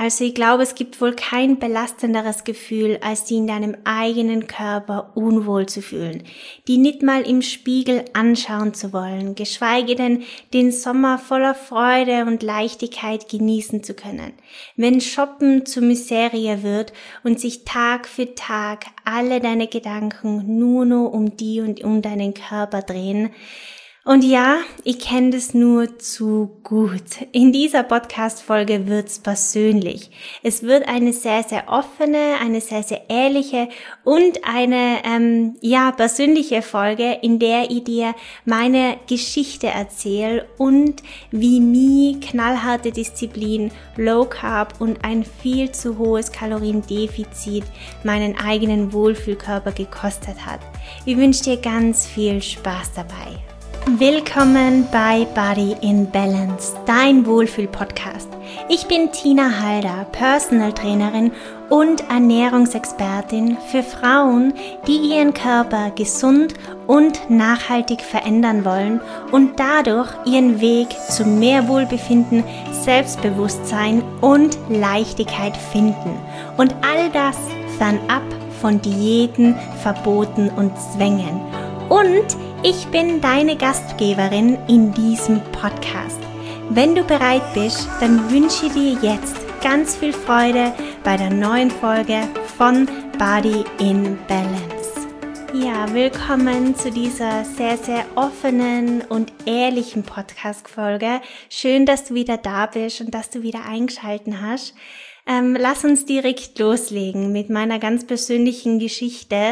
Also ich glaube, es gibt wohl kein belastenderes Gefühl, als die in deinem eigenen Körper unwohl zu fühlen, die nicht mal im Spiegel anschauen zu wollen, geschweige denn den Sommer voller Freude und Leichtigkeit genießen zu können. Wenn Shoppen zur Miserie wird und sich Tag für Tag alle deine Gedanken nur noch um die und um deinen Körper drehen. Und ja, ich kenne das nur zu gut. In dieser Podcast-Folge wird's persönlich. Es wird eine sehr, sehr offene, eine sehr, sehr ehrliche und eine persönliche Folge, in der ich dir meine Geschichte erzähle und wie mir knallharte Disziplin, Low Carb und ein viel zu hohes Kaloriendefizit meinen eigenen Wohlfühlkörper gekostet hat. Ich wünsche dir ganz viel Spaß dabei. Willkommen bei Body in Balance, dein Wohlfühl-Podcast. Ich bin Tina Halder, Personal Trainerin und Ernährungsexpertin für Frauen, die ihren Körper gesund und nachhaltig verändern wollen und dadurch ihren Weg zu mehr Wohlbefinden, Selbstbewusstsein und Leichtigkeit finden. Und all das fernab von Diäten, Verboten und Zwängen. Und ich bin deine Gastgeberin in diesem Podcast. Wenn du bereit bist, dann wünsche ich dir jetzt ganz viel Freude bei der neuen Folge von Body in Balance. Ja, willkommen zu dieser sehr, sehr offenen und ehrlichen Podcast-Folge. Schön, dass du wieder da bist und dass du wieder eingeschaltet hast. Lass uns direkt loslegen mit meiner ganz persönlichen Geschichte,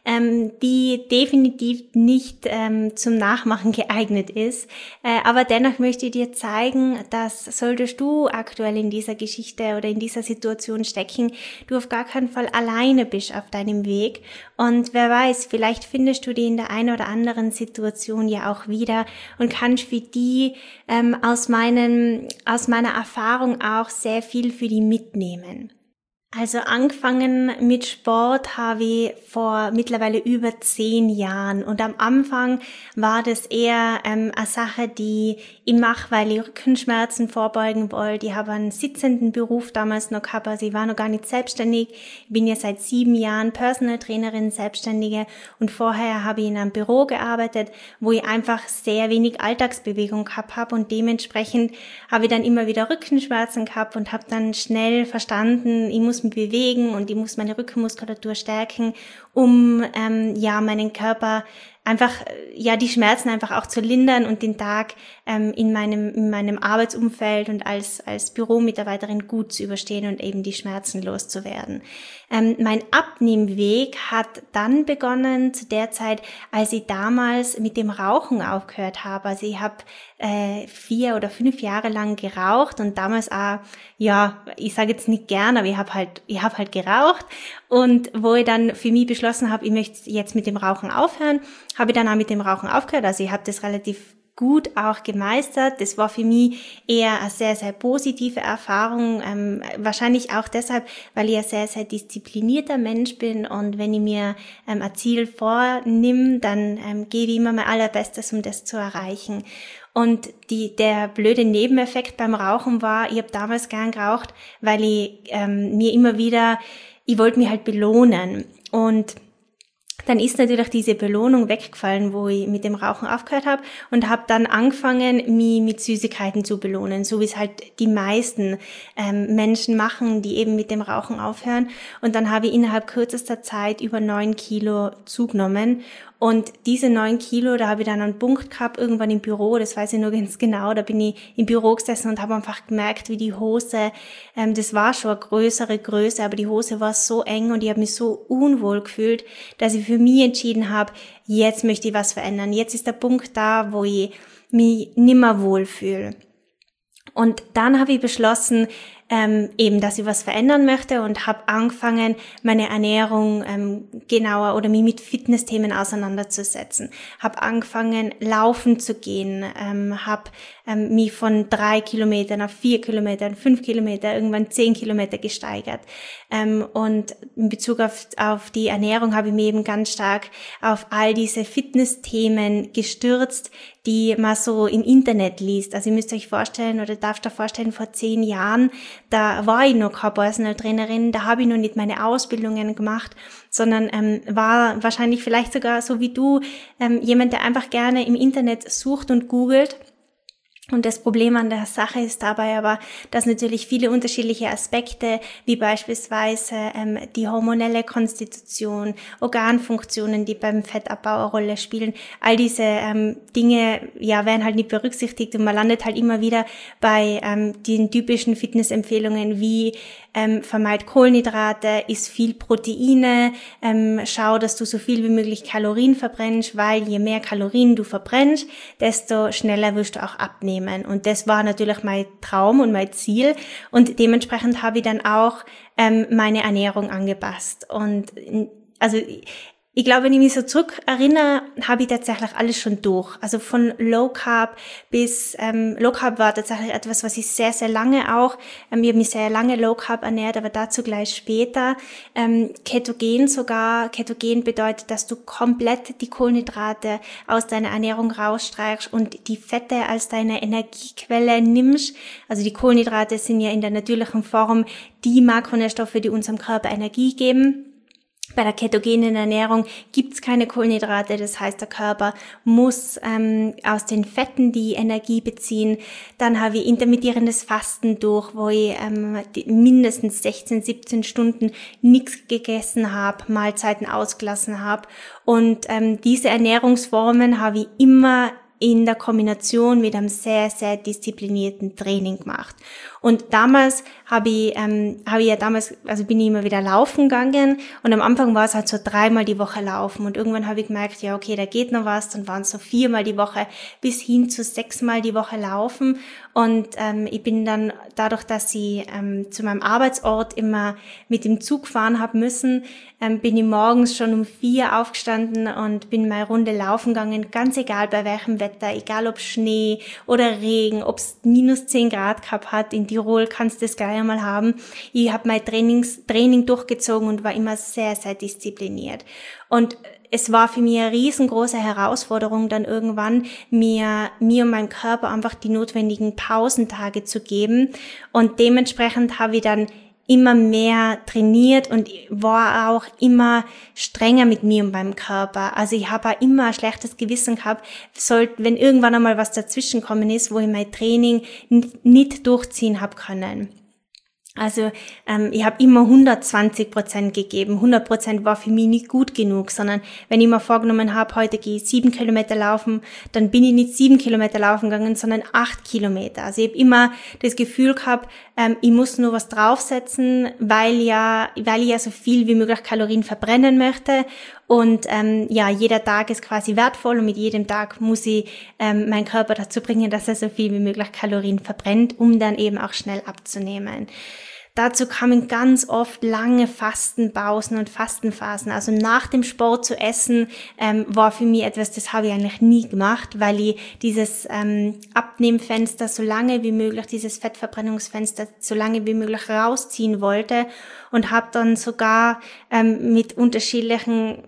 die definitiv nicht zum Nachmachen geeignet ist. Aber dennoch möchte ich dir zeigen, dass solltest du aktuell in dieser Geschichte oder in dieser Situation stecken, du auf gar keinen Fall alleine bist auf deinem Weg. Und wer weiß, vielleicht findest du die in der einen oder anderen Situation ja auch wieder und kannst für die aus meiner Erfahrung auch sehr viel für die mitnehmen. Also angefangen mit Sport habe ich vor mittlerweile über 10 Jahren und am Anfang war das eher eine Sache, die ich mache, weil ich Rückenschmerzen vorbeugen wollte. Ich habe einen sitzenden Beruf damals noch gehabt, also ich war noch gar nicht selbstständig. Ich bin ja seit 7 Jahren Personal Trainerin, Selbstständige und vorher habe ich in einem Büro gearbeitet, wo ich einfach sehr wenig Alltagsbewegung gehabt habe und dementsprechend habe ich dann immer wieder Rückenschmerzen gehabt und habe dann schnell verstanden, ich muss mich bewegen und ich muss meine Rückenmuskulatur stärken, um meinen Körper einfach die Schmerzen einfach auch zu lindern und den Tag in meinem Arbeitsumfeld und als Büromitarbeiterin gut zu überstehen und eben die Schmerzen loszuwerden. Mein Abnehmweg hat dann begonnen zu der Zeit, als ich damals mit dem Rauchen aufgehört habe. Also ich habe 4 oder 5 Jahre lang geraucht und damals auch, ich sage jetzt nicht gern, aber ich habe halt geraucht und wo ich dann für mich beschlossen habe, ich möchte jetzt mit dem Rauchen aufhören, habe ich dann auch mit dem Rauchen aufgehört. Also ich habe das relativ gut auch gemeistert. Das war für mich eher eine sehr, sehr positive Erfahrung. Wahrscheinlich auch deshalb, weil ich ein sehr, sehr disziplinierter Mensch bin und wenn ich mir ein Ziel vornehme, dann gebe ich immer mein Allerbestes, um das zu erreichen. Und der blöde Nebeneffekt beim Rauchen war, ich habe damals gern geraucht, weil ich wollte mich halt belohnen. Und dann ist natürlich diese Belohnung weggefallen, wo ich mit dem Rauchen aufgehört habe und habe dann angefangen, mich mit Süßigkeiten zu belohnen, so wie es halt die meisten Menschen machen, die eben mit dem Rauchen aufhören. Und dann habe ich innerhalb kürzester Zeit über 9 Kilo zugenommen. Und diese 9 Kilo, da habe ich dann einen Punkt gehabt, irgendwann im Büro, das weiß ich nur ganz genau, da bin ich im Büro gesessen und habe einfach gemerkt, wie die Hose, das war schon eine größere Größe, aber die Hose war so eng und ich habe mich so unwohl gefühlt, dass ich für mich entschieden habe, jetzt möchte ich was verändern. Jetzt ist der Punkt da, wo ich mich nimmer wohlfühle. Und dann habe ich beschlossen, dass ich was verändern möchte und habe angefangen, meine Ernährung genauer oder mich mit Fitnessthemen auseinanderzusetzen. Habe angefangen, laufen zu gehen, habe mich von 3 Kilometern auf 4 Kilometer, 5 Kilometer, irgendwann 10 Kilometer gesteigert. Und in Bezug auf die Ernährung habe ich mich eben ganz stark auf all diese Fitnessthemen gestürzt, die man so im Internet liest. Also ihr müsst euch vorstellen oder darfst euch vorstellen, vor 10 Jahren, da war ich noch keine Personal Trainerin, da habe ich noch nicht meine Ausbildungen gemacht, sondern war wahrscheinlich vielleicht sogar so wie du jemand, der einfach gerne im Internet sucht und googelt. Und das Problem an der Sache ist dabei aber, dass natürlich viele unterschiedliche Aspekte, wie beispielsweise die hormonelle Konstitution, Organfunktionen, die beim Fettabbau eine Rolle spielen, all diese Dinge werden halt nicht berücksichtigt und man landet halt immer wieder bei den typischen Fitnessempfehlungen wie vermeid Kohlenhydrate, isst viel Proteine, schau, dass du so viel wie möglich Kalorien verbrennst, weil je mehr Kalorien du verbrennst, desto schneller wirst du auch abnehmen. Und das war natürlich mein Traum und mein Ziel. Und dementsprechend habe ich dann auch meine Ernährung angepasst. Und also ich glaube, wenn ich mich so zurück erinnere, habe ich tatsächlich alles schon durch. Also von Low Carb bis Low Carb war tatsächlich etwas, was ich sehr, sehr lange auch, ich habe mich sehr lange Low Carb ernährt, aber dazu gleich später. Ketogen sogar. Ketogen bedeutet, dass du komplett die Kohlenhydrate aus deiner Ernährung rausstreichst und die Fette als deine Energiequelle nimmst. Also die Kohlenhydrate sind ja in der natürlichen Form die Makronährstoffe, die unserem Körper Energie geben. Bei der ketogenen Ernährung gibt's keine Kohlenhydrate, das heißt, der Körper muss aus den Fetten die Energie beziehen. Dann habe ich intermittierendes Fasten durch, wo ich mindestens 16, 17 Stunden nichts gegessen habe, Mahlzeiten ausgelassen habe. Und diese Ernährungsformen habe ich immer in der Kombination mit einem sehr, sehr disziplinierten Training gemacht. Und damals bin ich immer wieder laufen gegangen und am Anfang war es halt so 3-mal die Woche laufen und irgendwann habe ich gemerkt, ja okay, da geht noch was, dann waren es so 4-mal die Woche bis hin zu 6-mal die Woche laufen und ich bin dann dadurch, dass ich zu meinem Arbeitsort immer mit dem Zug fahren habe müssen, bin ich morgens schon um 4 aufgestanden und bin mal eine Runde laufen gegangen, ganz egal bei welchem Wetter, egal ob Schnee oder Regen, ob es minus 10 Grad gehabt hat, in Tirol kannst du das gleich einmal haben. Ich habe mein Training durchgezogen und war immer sehr, sehr diszipliniert. Und es war für mich eine riesengroße Herausforderung, dann irgendwann mir und meinem Körper einfach die notwendigen Pausentage zu geben. Und dementsprechend habe ich dann immer mehr trainiert und war auch immer strenger mit mir und meinem Körper. Also ich habe auch immer ein schlechtes Gewissen gehabt, wenn irgendwann einmal was dazwischen kommen ist, wo ich mein Training nicht durchziehen habe können. Also ich habe immer 120% gegeben. 100% war für mich nicht gut genug, sondern wenn ich mir vorgenommen habe, heute gehe ich 7 Kilometer laufen, dann bin ich nicht 7 Kilometer laufen gegangen, sondern 8 Kilometer. Also ich habe immer das Gefühl gehabt, ich muss nur was draufsetzen, weil ich ja so viel wie möglich Kalorien verbrennen möchte. Und jeder Tag ist quasi wertvoll und mit jedem Tag muss ich meinen Körper dazu bringen, dass er so viel wie möglich Kalorien verbrennt, um dann eben auch schnell abzunehmen. Dazu kamen ganz oft lange Fastenpausen und Fastenphasen. Also nach dem Sport zu essen war für mich etwas, das habe ich eigentlich nie gemacht, weil ich dieses Abnehmfenster so lange wie möglich, dieses Fettverbrennungsfenster so lange wie möglich rausziehen wollte und habe dann sogar mit unterschiedlichen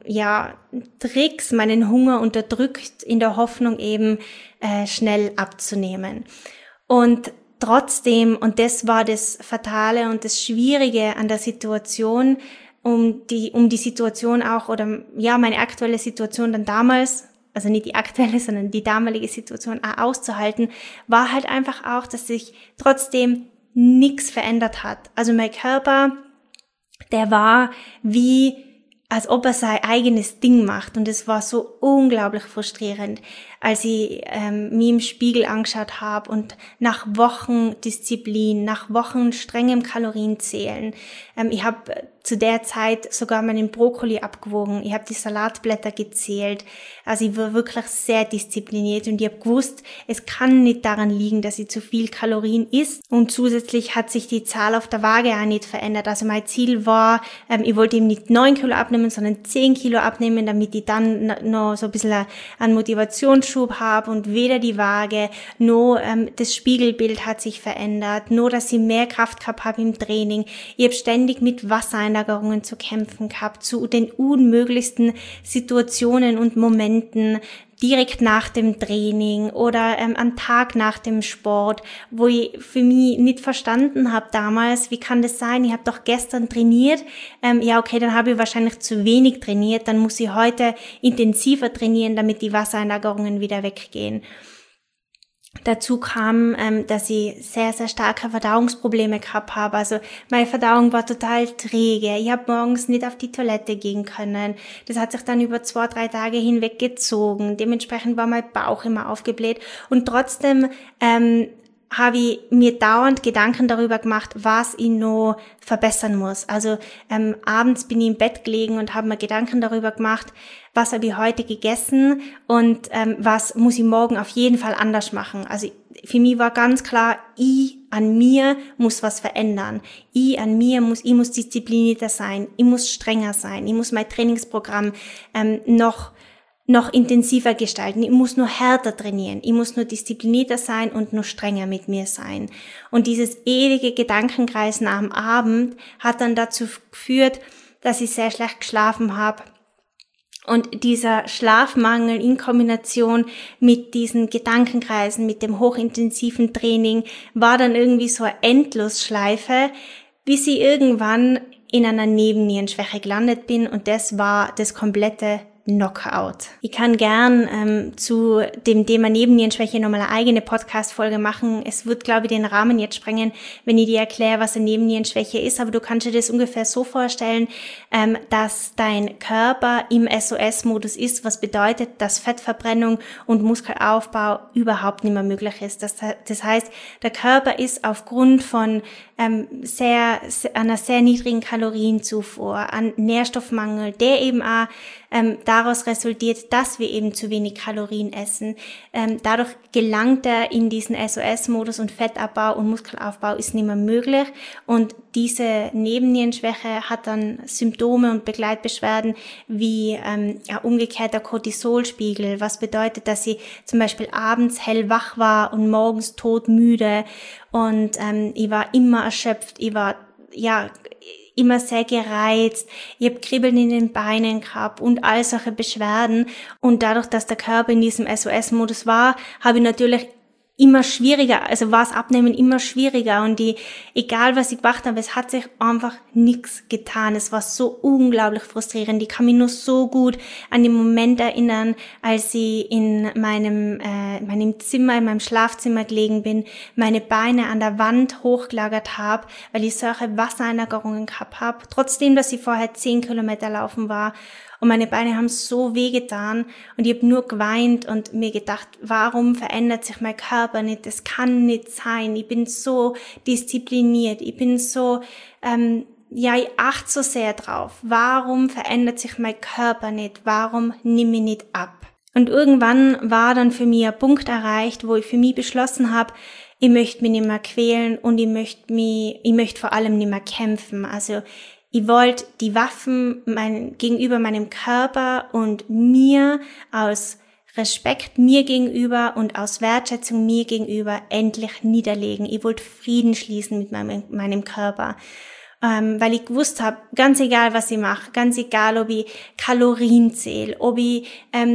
Tricks meinen Hunger unterdrückt, in der Hoffnung eben schnell abzunehmen. Und trotzdem, und das war das Fatale und das Schwierige an der Situation, um die Situation auch, meine aktuelle Situation dann damals, also nicht die aktuelle, sondern die damalige Situation auch auszuhalten, war halt einfach auch, dass sich trotzdem nichts verändert hat. Also mein Körper, der war wie, als ob er sein eigenes Ding macht und es war so unglaublich frustrierend, als ich mich im Spiegel angeschaut habe und nach Wochen Disziplin, nach Wochen strengem Kalorienzählen, ich habe zu der Zeit sogar meinen Brokkoli abgewogen, ich habe die Salatblätter gezählt, also ich war wirklich sehr diszipliniert und ich habe gewusst, es kann nicht daran liegen, dass ich zu viel Kalorien isst und zusätzlich hat sich die Zahl auf der Waage auch nicht verändert, also mein Ziel war, ich wollte eben nicht 9 Kilo abnehmen, sondern 10 Kilo abnehmen, damit ich dann noch so ein bisschen an Motivationsschub habe und weder die Waage, noch das Spiegelbild hat sich verändert, nur dass ich mehr Kraft gehabt habe im Training. Ich habe ständig mit Wassereinlagerungen zu kämpfen gehabt, zu den unmöglichsten Situationen und Momenten, direkt nach dem Training oder am Tag nach dem Sport, wo ich für mich nicht verstanden habe damals, wie kann das sein, ich habe doch gestern trainiert, ja okay, dann habe ich wahrscheinlich zu wenig trainiert, dann muss ich heute intensiver trainieren, damit die Wassereinlagerungen wieder weggehen. Dazu kam, dass ich sehr, sehr starke Verdauungsprobleme gehabt habe. Also meine Verdauung war total träge. Ich habe morgens nicht auf die Toilette gehen können. Das hat sich dann über 2-3 Tage hinweg gezogen. Dementsprechend war mein Bauch immer aufgebläht. Und trotzdem habe ich mir dauernd Gedanken darüber gemacht, was ich noch verbessern muss. Also abends bin ich im Bett gelegen und habe mir Gedanken darüber gemacht, was habe ich heute gegessen und was muss ich morgen auf jeden Fall anders machen. Also für mich war ganz klar, ich an mir muss was verändern. Ich muss disziplinierter sein, ich muss strenger sein, ich muss mein Trainingsprogramm noch intensiver gestalten. Ich muss nur härter trainieren. Ich muss nur disziplinierter sein und nur strenger mit mir sein. Und dieses ewige Gedankenkreisen am Abend hat dann dazu geführt, dass ich sehr schlecht geschlafen habe. Und dieser Schlafmangel in Kombination mit diesen Gedankenkreisen, mit dem hochintensiven Training, war dann irgendwie so eine Endlosschleife, bis ich irgendwann in einer Nebennierenschwäche gelandet bin. Und das war das komplette Knockout. Ich kann gern zu dem Thema Nebennierenschwäche nochmal eine eigene Podcast-Folge machen. Es wird, glaube ich, den Rahmen jetzt sprengen, wenn ich dir erkläre, was eine Nebennierenschwäche ist. Aber du kannst dir das ungefähr so vorstellen, dass dein Körper im SOS-Modus ist, was bedeutet, dass Fettverbrennung und Muskelaufbau überhaupt nicht mehr möglich ist. Das heißt, der Körper ist aufgrund von einer sehr niedrigen Kalorienzufuhr, an Nährstoffmangel, der eben auch daraus resultiert, dass wir eben zu wenig Kalorien essen. Dadurch gelangt er in diesen SOS-Modus und Fettabbau und Muskelaufbau ist nicht mehr möglich. Und diese Nebennierenschwäche hat dann Symptome und Begleitbeschwerden wie ein umgekehrter Cortisolspiegel, was bedeutet, dass sie zum Beispiel abends hellwach war und morgens todmüde und ich war immer erschöpft, ich war immer sehr gereizt, ich habe Kribbeln in den Beinen gehabt und all solche Beschwerden. Und dadurch, dass der Körper in diesem SOS-Modus war, habe ich natürlich immer schwieriger, also war das Abnehmen immer schwieriger und egal was ich gemacht habe, es hat sich einfach nichts getan. Es war so unglaublich frustrierend. Ich kann mich nur so gut an den Moment erinnern, als ich in meinem Schlafzimmer gelegen bin, meine Beine an der Wand hochgelagert habe, weil ich solche Wassereinlagerungen gehabt habe, trotzdem, dass ich vorher 10 Kilometer laufen war. Und meine Beine haben so wehgetan und ich habe nur geweint und mir gedacht, warum verändert sich mein Körper nicht? Das kann nicht sein. Ich bin so diszipliniert. Ich bin so, ich achte so sehr drauf. Warum verändert sich mein Körper nicht? Warum nehme ich nicht ab? Und irgendwann war dann für mich ein Punkt erreicht, wo ich für mich beschlossen habe, ich möchte mich nicht mehr quälen und ich möchte vor allem nicht mehr kämpfen. Also ich wollte die Waffen gegenüber meinem Körper und mir aus Respekt mir gegenüber und aus Wertschätzung mir gegenüber endlich niederlegen. Ich wollte Frieden schließen mit meinem Körper. Weil ich gewusst habe, ganz egal was ich mache, ganz egal ob ich Kalorien zähle, ob ich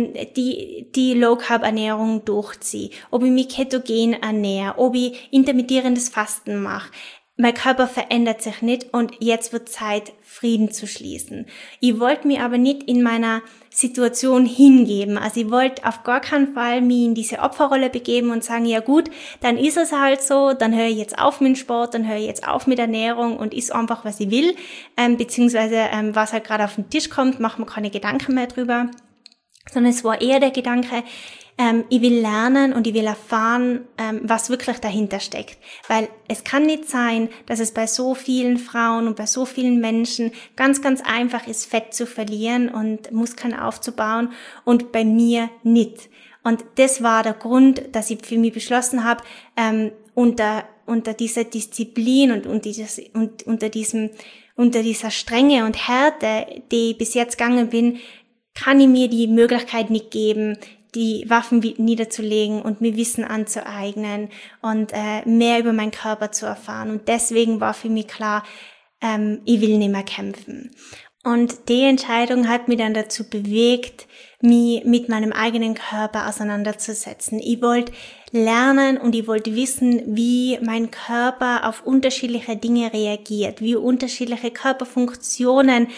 die Low-Carb-Ernährung durchziehe, ob ich mich ketogen ernähre, ob ich intermittierendes Fasten mache, mein Körper verändert sich nicht und jetzt wird Zeit, Frieden zu schließen. Ich wollte mich aber nicht in meiner Situation hingeben. Also ich wollte auf gar keinen Fall mich in diese Opferrolle begeben und sagen, ja gut, dann ist es halt so, dann höre ich jetzt auf mit dem Sport, dann höre ich jetzt auf mit Ernährung und is einfach, was ich will, beziehungsweise was halt gerade auf den Tisch kommt, mache mir keine Gedanken mehr drüber. Sondern es war eher der Gedanke, ich will lernen und ich will erfahren, was wirklich dahinter steckt. Weil es kann nicht sein, dass es bei so vielen Frauen und bei so vielen Menschen ganz, ganz einfach ist, Fett zu verlieren und Muskeln aufzubauen und bei mir nicht. Und das war der Grund, dass ich für mich beschlossen habe, unter dieser Disziplin und unter dieser Strenge und Härte, die ich bis jetzt gegangen bin, kann ich mir die Möglichkeit nicht geben, die Waffen niederzulegen und mir Wissen anzueignen und mehr über meinen Körper zu erfahren. Und deswegen war für mich klar, ich will nicht mehr kämpfen. Und die Entscheidung hat mich dann dazu bewegt, mich mit meinem eigenen Körper auseinanderzusetzen. Ich wollte lernen und ich wollte wissen, wie mein Körper auf unterschiedliche Dinge reagiert, wie unterschiedliche Körperfunktionen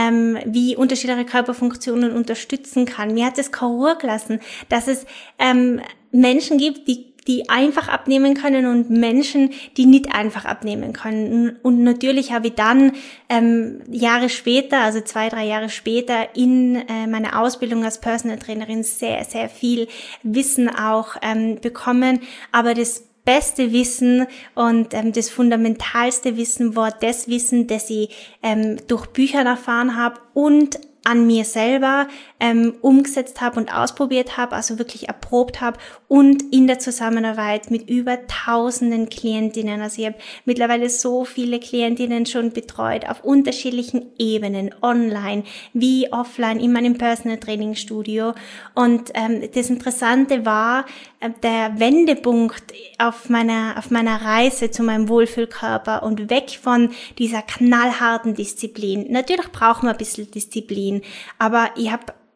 unterstützen kann. Mir hat es keine Ruhe gelassen, dass es Menschen gibt, die einfach abnehmen können und Menschen, die nicht einfach abnehmen können. Und natürlich habe ich dann Jahre später, also 2-3 Jahre später, in meiner Ausbildung als Personal Trainerin sehr, sehr viel Wissen auch bekommen. Aber das beste Wissen und das fundamentalste Wissen war das Wissen, das ich durch Bücher erfahren habe und an mir selber umgesetzt habe und ausprobiert habe, also wirklich erprobt habe und in der Zusammenarbeit mit über tausenden Klientinnen. Also ich habe mittlerweile so viele Klientinnen schon betreut auf unterschiedlichen Ebenen, online wie offline in meinem Personal Training Studio. Und das Interessante war, der Wendepunkt auf meiner Reise zu meinem Wohlfühlkörper und weg von dieser knallharten Disziplin. Natürlich braucht man ein bisschen Disziplin, aber es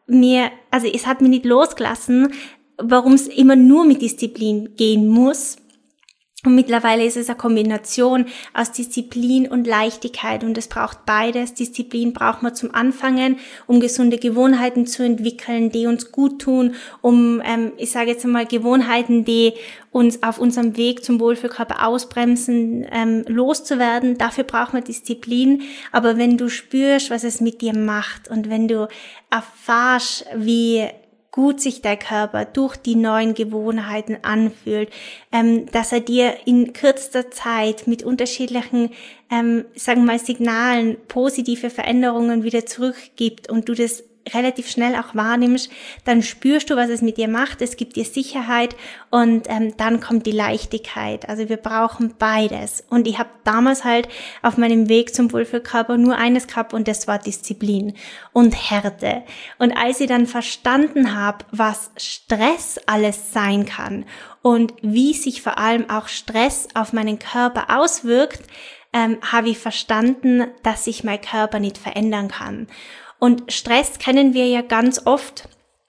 hat mich nicht losgelassen, warum es immer nur mit Disziplin gehen muss. Und mittlerweile ist es eine Kombination aus Disziplin und Leichtigkeit und es braucht beides. Disziplin braucht man zum Anfangen, um gesunde Gewohnheiten zu entwickeln, die uns gut tun, um, ich sage jetzt einmal, Gewohnheiten, die uns auf unserem Weg zum Wohlfühlkörper ausbremsen, loszuwerden. Dafür braucht man Disziplin. Aber wenn du spürst, was es mit dir macht und wenn du erfährst, wie gut sich der Körper durch die neuen Gewohnheiten anfühlt, dass er dir in kürzester Zeit mit unterschiedlichen, sagen wir mal, Signalen positive Veränderungen wieder zurückgibt und du das relativ schnell auch wahrnimmst, dann spürst du, was es mit dir macht, es gibt dir Sicherheit und dann kommt die Leichtigkeit. Also wir brauchen beides. Und ich habe damals halt auf meinem Weg zum Wohlfühlkörper nur eines gehabt und das war Disziplin und Härte. Und als ich dann verstanden habe, was Stress alles sein kann und wie sich vor allem auch Stress auf meinen Körper auswirkt, habe ich verstanden, dass sich mein Körper nicht verändern kann. Und Stress kennen wir ja ganz oft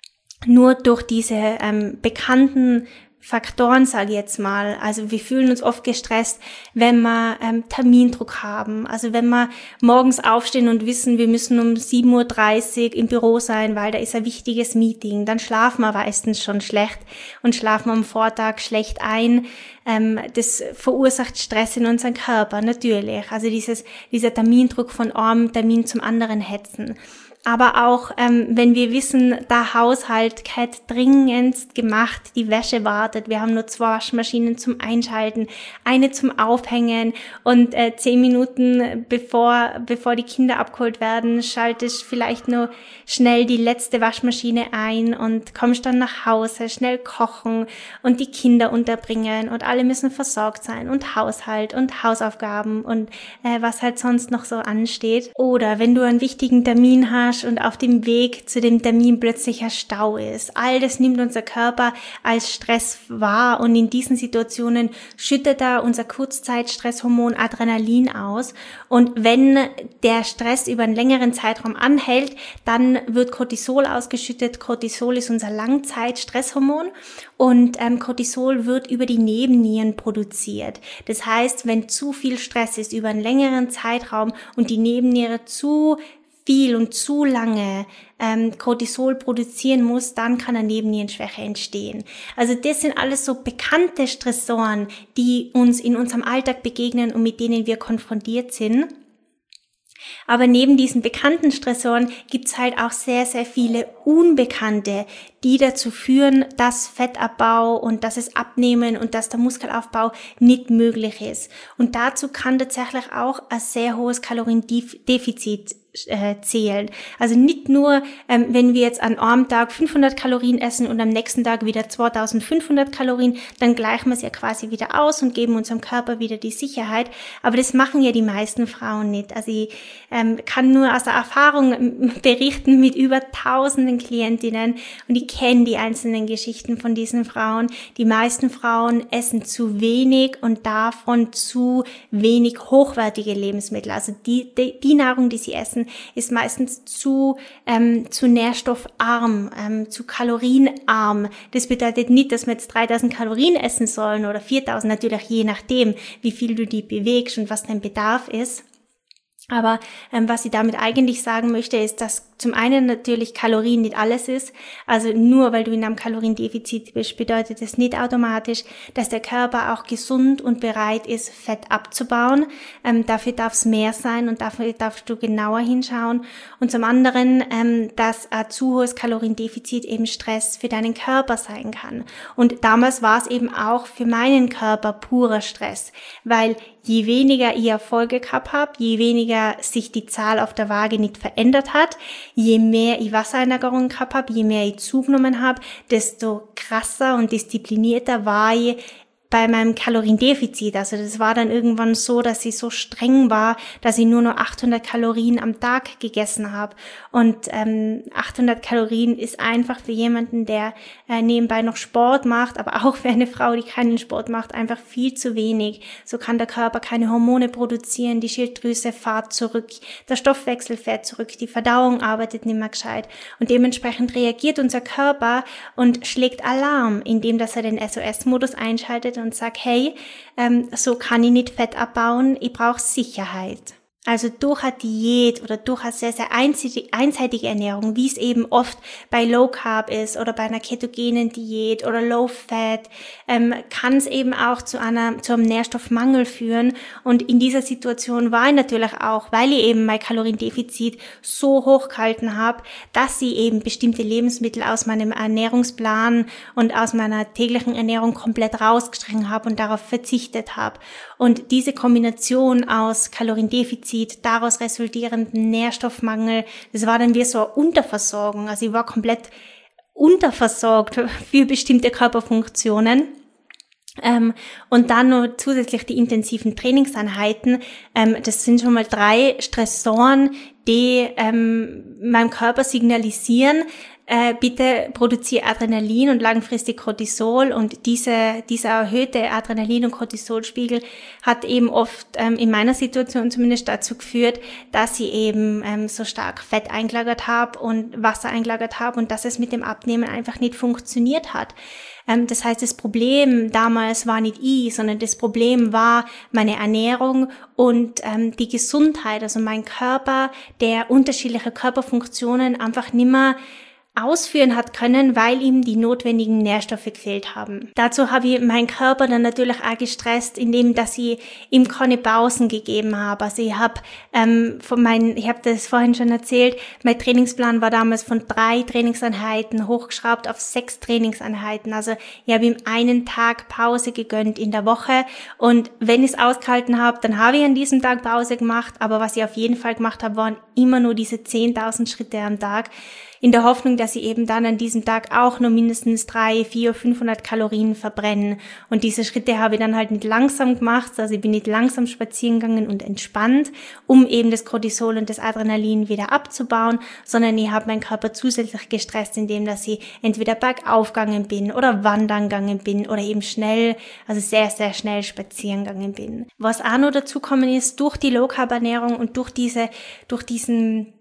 nur durch diese bekannten Faktoren, sage ich jetzt mal. Also wir fühlen uns oft gestresst, wenn wir Termindruck haben. Also wenn wir morgens aufstehen und wissen, wir müssen um 7:30 Uhr im Büro sein, weil da ist ein wichtiges Meeting. Dann schlafen wir meistens schon schlecht und schlafen am Vortag schlecht ein. Das verursacht Stress in unserem Körper, natürlich. Also dieser Termindruck von einem Termin zum anderen hetzen. Aber auch, wenn wir wissen, der Haushalt hat dringendst gemacht, die Wäsche wartet, wir haben nur 2 Waschmaschinen zum Einschalten, eine zum Aufhängen und 10 Minuten bevor die Kinder abgeholt werden, schaltest vielleicht nur schnell die letzte Waschmaschine ein und kommst dann nach Hause, schnell kochen und die Kinder unterbringen und alle müssen versorgt sein und Haushalt und Hausaufgaben und was halt sonst noch so ansteht. Oder wenn du einen wichtigen Termin hast und auf dem Weg zu dem Termin plötzlich ein Stau ist. All das nimmt unser Körper als Stress wahr und in diesen Situationen schüttet er unser Kurzzeitstresshormon Adrenalin aus und wenn der Stress über einen längeren Zeitraum anhält, dann wird Cortisol ausgeschüttet. Cortisol ist unser Langzeitstresshormon und Cortisol wird über die Nebennieren produziert. Das heißt, wenn zu viel Stress ist über einen längeren Zeitraum und die Nebenniere zu viel und zu lange Cortisol produzieren muss, dann kann eine Nebennierenschwäche entstehen. Also das sind alles so bekannte Stressoren, die uns in unserem Alltag begegnen und mit denen wir konfrontiert sind. Aber neben diesen bekannten Stressoren gibt's halt auch sehr, sehr viele unbekannte, die dazu führen, dass Fettabbau und dass es Abnehmen und dass der Muskelaufbau nicht möglich ist. Und dazu kann tatsächlich auch ein sehr hohes Kaloriendefizit zählen. Also nicht nur, wenn wir jetzt an einem Tag 500 Kalorien essen und am nächsten Tag wieder 2500 Kalorien, dann gleichen wir es ja quasi wieder aus und geben unserem Körper wieder die Sicherheit. Aber das machen ja die meisten Frauen nicht. Also ich kann nur aus der Erfahrung berichten mit über tausenden Klientinnen und ich kenne die einzelnen Geschichten von diesen Frauen. Die meisten Frauen essen zu wenig und davon zu wenig hochwertige Lebensmittel. Also die Nahrung, die sie essen, ist meistens zu nährstoffarm, zu kalorienarm. Das bedeutet nicht, dass wir jetzt 3000 Kalorien essen sollen oder 4000, natürlich je nachdem, wie viel du die bewegst und was dein Bedarf ist. Aber was ich damit eigentlich sagen möchte, ist, dass zum einen natürlich Kalorien nicht alles ist. Also nur weil du in einem Kaloriendefizit bist, bedeutet das nicht automatisch, dass der Körper auch gesund und bereit ist, Fett abzubauen. Dafür darf es mehr sein und dafür darfst du genauer hinschauen. Und zum anderen, dass ein zu hohes Kaloriendefizit eben Stress für deinen Körper sein kann. Und damals war es eben auch für meinen Körper purer Stress, weil je weniger ich Erfolge gehabt habe, je weniger sich die Zahl auf der Waage nicht verändert hat, je mehr ich Wassereinlagerungen gehabt habe, je mehr ich zugenommen habe, desto krasser und disziplinierter war ich bei meinem Kaloriendefizit. Also das war dann irgendwann so, dass ich so streng war, dass ich nur noch 800 Kalorien am Tag gegessen habe. Und 800 Kalorien ist einfach für jemanden, der nebenbei noch Sport macht, aber auch für eine Frau, die keinen Sport macht, einfach viel zu wenig. So kann der Körper keine Hormone produzieren, die Schilddrüse fährt zurück, der Stoffwechsel fährt zurück, die Verdauung arbeitet nicht mehr gescheit. Und dementsprechend reagiert unser Körper und schlägt Alarm, indem dass er den SOS-Modus einschaltet und sagt, hey, so kann ich nicht Fett abbauen, ich brauche Sicherheit. Also durch eine Diät oder durch eine sehr, sehr einseitige Ernährung, wie es eben oft bei Low Carb ist oder bei einer ketogenen Diät oder Low Fat, kann es eben auch zu einem Nährstoffmangel führen. Und in dieser Situation war ich natürlich auch, weil ich eben mein Kaloriendefizit so hoch gehalten habe, dass ich eben bestimmte Lebensmittel aus meinem Ernährungsplan und aus meiner täglichen Ernährung komplett rausgestrichen habe und darauf verzichtet habe. Und diese Kombination aus Kaloriendefizit, daraus resultierenden Nährstoffmangel, das war dann wie so eine Unterversorgung. Also ich war komplett unterversorgt für bestimmte Körperfunktionen. Und dann noch zusätzlich die intensiven Trainingseinheiten. Das sind schon mal 3 Stressoren, die meinem Körper signalisieren, bitte produziere Adrenalin und langfristig Cortisol, und dieser erhöhte Adrenalin- und Cortisolspiegel hat eben oft in meiner Situation zumindest dazu geführt, dass ich eben so stark Fett eingelagert habe und Wasser eingelagert habe und dass es mit dem Abnehmen einfach nicht funktioniert hat. Das heißt, das Problem damals war nicht ich, sondern das Problem war meine Ernährung und die Gesundheit, also mein Körper, der unterschiedliche Körperfunktionen einfach nimmer ausführen hat können, weil ihm die notwendigen Nährstoffe gefehlt haben. Dazu habe ich meinen Körper dann natürlich auch gestresst, indem dass ich ihm keine Pausen gegeben habe. Also ich habe ich habe das vorhin schon erzählt, mein Trainingsplan war damals von 3 Trainingseinheiten hochgeschraubt auf 6 Trainingseinheiten. Also ich habe ihm einen Tag Pause gegönnt in der Woche, und wenn ich es ausgehalten habe, dann habe ich an diesem Tag Pause gemacht, aber was ich auf jeden Fall gemacht habe, waren immer nur diese 10.000 Schritte am Tag, in der Hoffnung, dass ich eben dann an diesem Tag auch nur mindestens 300, 400, 500 Kalorien verbrenne. Und diese Schritte habe ich dann halt nicht langsam gemacht, also ich bin nicht langsam spazieren gegangen und entspannt, um eben das Cortisol und das Adrenalin wieder abzubauen, sondern ich habe meinen Körper zusätzlich gestresst, indem dass ich entweder bergauf gegangen bin oder wandern gegangen bin oder eben schnell, also sehr, sehr schnell spazieren gegangen bin. Was auch noch dazu gekommen ist, durch die Low-Carb-Ernährung und durch diesen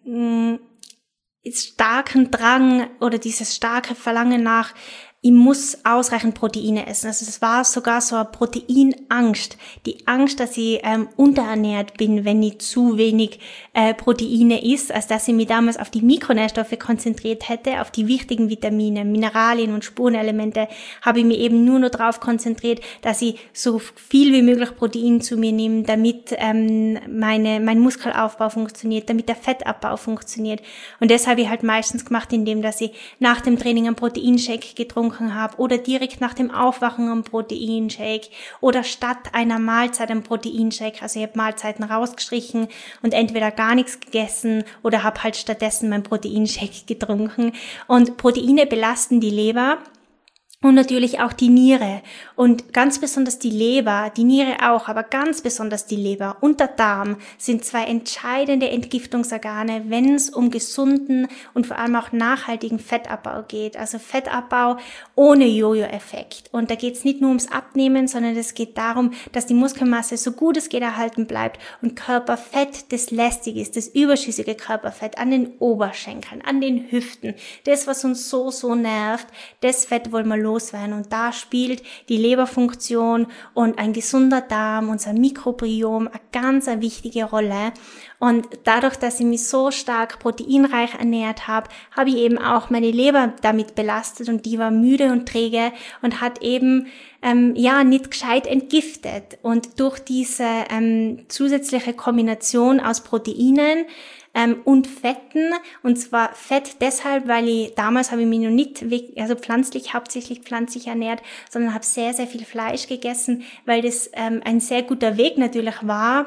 starken Drang oder dieses starke Verlangen nach, ich muss ausreichend Proteine essen. Also es war sogar so eine Proteinangst. Die Angst, dass ich unterernährt bin, wenn ich zu wenig Proteine esse, als dass ich mich damals auf die Mikronährstoffe konzentriert hätte, auf die wichtigen Vitamine, Mineralien und Spurenelemente, habe ich mich eben nur noch darauf konzentriert, dass ich so viel wie möglich Protein zu mir nehme, damit mein Muskelaufbau funktioniert, damit der Fettabbau funktioniert. Und das habe ich halt meistens gemacht, indem dass ich nach dem Training einen Proteinshake getrunken habe oder direkt nach dem Aufwachen einen Proteinshake oder statt einer Mahlzeit einen Proteinshake. Also ich habe Mahlzeiten rausgestrichen und entweder gar nichts gegessen oder habe halt stattdessen meinen Proteinshake getrunken. Und Proteine belasten die Leber. Und natürlich auch die Niere und ganz besonders die Leber, die Niere auch, aber ganz besonders die Leber und der Darm sind zwei entscheidende Entgiftungsorgane, wenn es um gesunden und vor allem auch nachhaltigen Fettabbau geht. Also Fettabbau ohne Jojo-Effekt. Und da geht es nicht nur ums Abnehmen, sondern es geht darum, dass die Muskelmasse so gut es geht erhalten bleibt und Körperfett, das lästig ist, das überschüssige Körperfett an den Oberschenkeln, an den Hüften, das, was uns so nervt, das Fett wollen wir loswerden. Und da spielt die Leberfunktion und ein gesunder Darm, unser Mikrobiom, eine ganz wichtige Rolle. Und dadurch, dass ich mich so stark proteinreich ernährt habe, habe ich eben auch meine Leber damit belastet und die war müde und träge und hat eben nicht gescheit entgiftet. Und durch diese zusätzliche Kombination aus Proteinen und Fetten, und zwar Fett deshalb, weil damals habe ich mich noch nicht hauptsächlich pflanzlich ernährt, sondern habe sehr, sehr viel Fleisch gegessen, weil das ein sehr guter Weg natürlich war,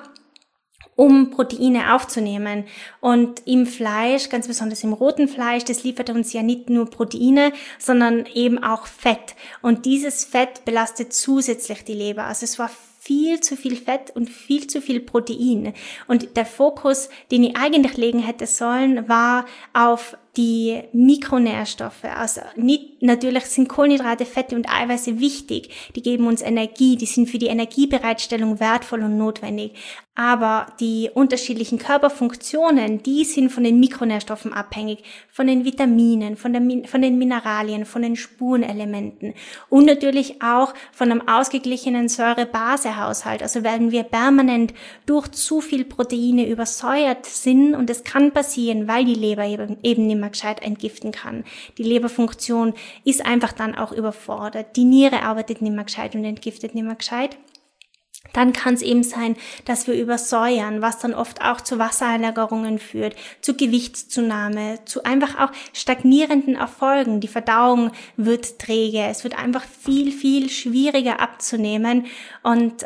um Proteine aufzunehmen. Und im Fleisch, ganz besonders im roten Fleisch, das liefert uns ja nicht nur Proteine, sondern eben auch Fett. Und dieses Fett belastet zusätzlich die Leber. Also es war viel zu viel Fett und viel zu viel Protein. Und der Fokus, den ich eigentlich legen hätte sollen, war auf die Mikronährstoffe. Also natürlich sind Kohlenhydrate, Fette und Eiweiße wichtig. Die geben uns Energie, die sind für die Energiebereitstellung wertvoll und notwendig. Aber die unterschiedlichen Körperfunktionen, die sind von den Mikronährstoffen abhängig, von den Vitaminen, von den Mineralien, von den Spurenelementen und natürlich auch von einem ausgeglichenen Säure-Base-Haushalt. Also wenn wir permanent durch zu viel Proteine übersäuert sind, und das kann passieren, weil die Leber eben nicht mehr gescheit entgiften kann. Die Leberfunktion ist einfach dann auch überfordert. Die Niere arbeitet nicht mehr gescheit und entgiftet nicht mehr gescheit. Dann kann es eben sein, dass wir übersäuern, was dann oft auch zu Wassereinlagerungen führt, zu Gewichtszunahme, zu einfach auch stagnierenden Erfolgen. Die Verdauung wird träge, es wird einfach viel, viel schwieriger abzunehmen und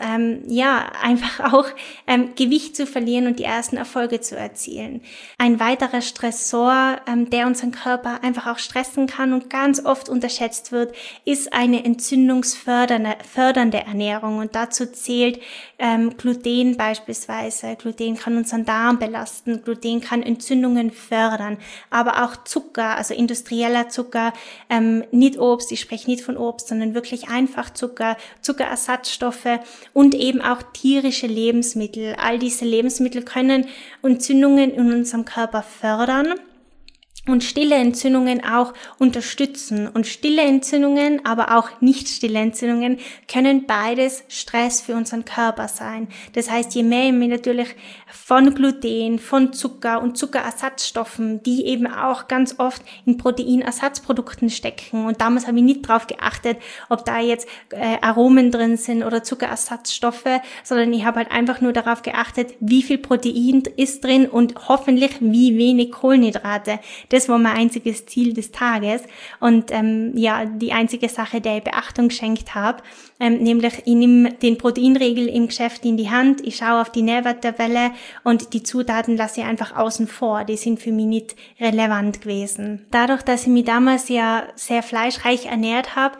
einfach auch Gewicht zu verlieren und die ersten Erfolge zu erzielen. Ein weiterer Stressor, der unseren Körper einfach auch stressen kann und ganz oft unterschätzt wird, ist eine entzündungsfördernde Ernährung, und dazu zählt Gluten beispielsweise. Gluten kann unseren Darm belasten, Gluten kann Entzündungen fördern, aber auch Zucker, also industrieller Zucker, nicht Obst, ich spreche nicht von Obst, sondern wirklich einfach Zucker, Zuckerersatzstoffe und eben auch tierische Lebensmittel. All diese Lebensmittel können Entzündungen in unserem Körper fördern und stille Entzündungen auch unterstützen. Und stille Entzündungen, aber auch nicht stille Entzündungen können beides Stress für unseren Körper sein. Das heißt, je mehr ich mich natürlich von Gluten, von Zucker und Zuckerersatzstoffen, die eben auch ganz oft in Proteinersatzprodukten stecken. Und damals habe ich nicht drauf geachtet, ob da jetzt Aromen drin sind oder Zuckerersatzstoffe, sondern ich habe halt einfach nur darauf geachtet, wie viel Protein ist drin und hoffentlich wie wenig Kohlenhydrate. Das war mein einziges Ziel des Tages und die einzige Sache, der ich Beachtung geschenkt habe, nämlich ich nehme den Proteinriegel im Geschäft in die Hand, ich schaue auf die Nährwerttabelle und die Zutaten lasse ich einfach außen vor, die sind für mich nicht relevant gewesen. Dadurch, dass ich mich damals ja sehr fleischreich ernährt habe,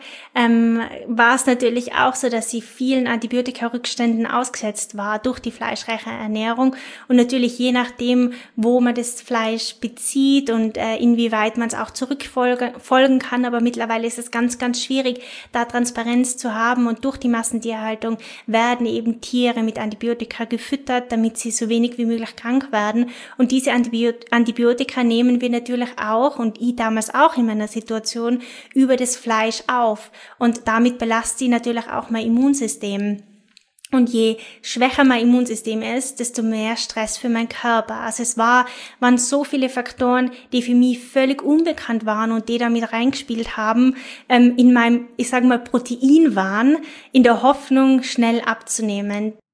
war es natürlich auch so, dass ich vielen Antibiotika-Rückständen ausgesetzt war durch die fleischreiche Ernährung und natürlich je nachdem, wo man das Fleisch bezieht und inwieweit man es auch zurückfolgen kann, aber mittlerweile ist es ganz, ganz schwierig, da Transparenz zu haben, und durch die Massentierhaltung werden eben Tiere mit Antibiotika gefüttert, damit sie so wenig wie möglich krank werden, und diese Antibiotika nehmen wir natürlich auch, und ich damals auch in meiner Situation, über das Fleisch auf, und damit belastet ich natürlich auch mein Immunsystem. Und je schwächer mein Immunsystem ist, desto mehr Stress für meinen Körper. Also es waren so viele Faktoren, die für mich völlig unbekannt waren und die da mit reingespielt haben, in meinem, Proteinwahn, in der Hoffnung, schnell abzunehmen.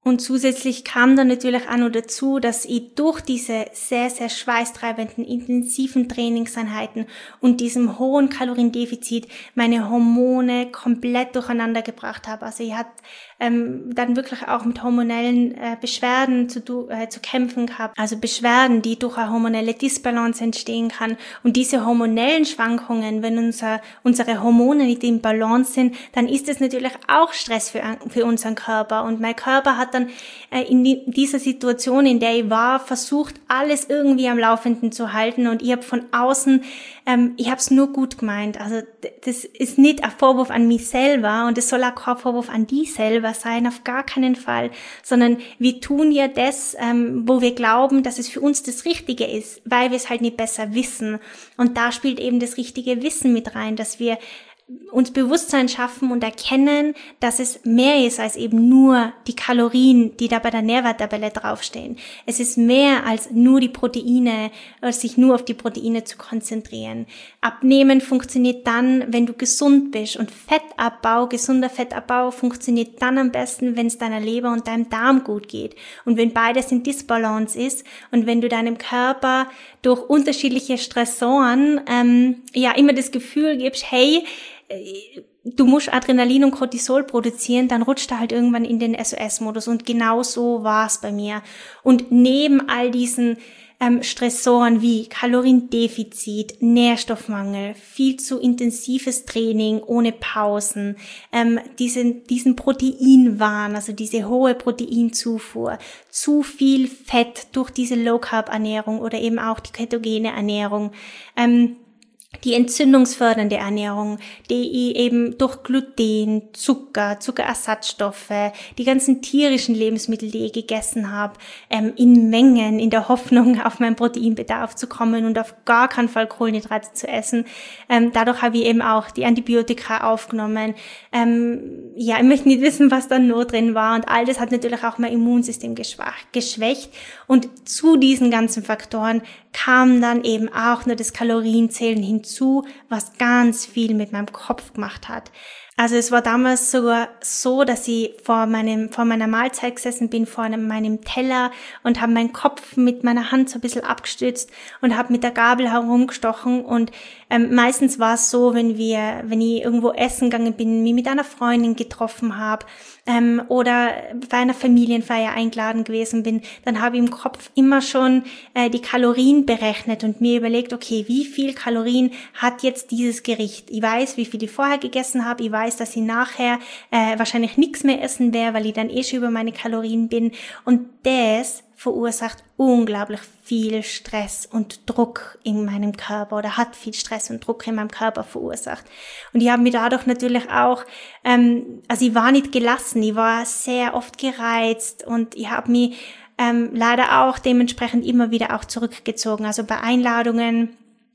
Und zusätzlich kam dann natürlich auch noch dazu, dass ich durch diese sehr, sehr schweißtreibenden, intensiven Trainingseinheiten und diesem hohen Kaloriendefizit meine Hormone komplett durcheinander gebracht habe. Also ich hatte dann wirklich auch mit hormonellen Beschwerden zu kämpfen gehabt. Also Beschwerden, die durch eine hormonelle Disbalance entstehen kann. Und diese hormonellen Schwankungen, wenn unsere Hormone nicht im Balance sind, dann ist es natürlich auch Stress für unseren Körper. Und mein Körper hat dann in dieser Situation, in der ich war, versucht, alles irgendwie am Laufenden zu halten. Und ich habe von außen, ich habe es nur gut gemeint. Also das ist nicht ein Vorwurf an mich selber und es soll auch kein Vorwurf an die selber sein, auf gar keinen Fall, sondern wir tun ja das, wo wir glauben, dass es für uns das Richtige ist, weil wir es halt nicht besser wissen. Und da spielt eben das richtige Wissen mit rein, dass wir uns Bewusstsein schaffen und erkennen, dass es mehr ist als eben nur die Kalorien, die da bei der Nährwerttabelle draufstehen. Es ist mehr als nur die Proteine, als sich nur auf die Proteine zu konzentrieren. Abnehmen funktioniert dann, wenn du gesund bist, und gesunder Fettabbau funktioniert dann am besten, wenn es deiner Leber und deinem Darm gut geht. Und wenn beides in Disbalance ist und wenn du deinem Körper durch unterschiedliche Stressoren immer das Gefühl gibst, hey, du musst Adrenalin und Cortisol produzieren, dann rutscht er halt irgendwann in den SOS-Modus, und genau so war es bei mir. Und neben all diesen Stressoren wie Kaloriendefizit, Nährstoffmangel, viel zu intensives Training ohne Pausen, diesen Proteinwahn, also diese hohe Proteinzufuhr, zu viel Fett durch diese Low-Carb-Ernährung oder eben auch die ketogene Ernährung, die entzündungsfördernde Ernährung, die ich eben durch Gluten, Zuckerersatzstoffe, die ganzen tierischen Lebensmittel, die ich gegessen habe, in Mengen, in der Hoffnung, auf meinen Proteinbedarf zu kommen und auf gar keinen Fall Kohlenhydrate zu essen. Dadurch habe ich eben auch die Antibiotika aufgenommen. Ich möchte nicht wissen, was da nur drin war, und all das hat natürlich auch mein Immunsystem geschwächt. Und zu diesen ganzen Faktoren kam dann eben auch nur das Kalorienzählen hinzu, was ganz viel mit meinem Kopf gemacht hat. Also es war damals sogar so, dass ich vor meiner Mahlzeit gesessen bin, vor meinem Teller, und habe meinen Kopf mit meiner Hand so ein bisschen abgestützt und habe mit der Gabel herumgestochen. Und meistens war es so, wenn ich irgendwo essen gegangen bin, mich mit einer Freundin getroffen habe oder bei einer Familienfeier eingeladen gewesen bin, dann habe ich im Kopf immer schon die Kalorien berechnet und mir überlegt, okay, wie viel Kalorien hat jetzt dieses Gericht? Ich weiß, wie viel ich vorher gegessen habe, ich weiß, dass ich nachher wahrscheinlich nichts mehr essen werde, weil ich dann schon über meine Kalorien bin, und das verursacht unglaublich viel Stress und Druck in meinem Körper, oder hat viel Stress und Druck in meinem Körper verursacht. Und ich habe mich dadurch natürlich auch, ich war nicht gelassen, ich war sehr oft gereizt, und ich habe mich leider auch dementsprechend immer wieder auch zurückgezogen. Also bei Einladungen,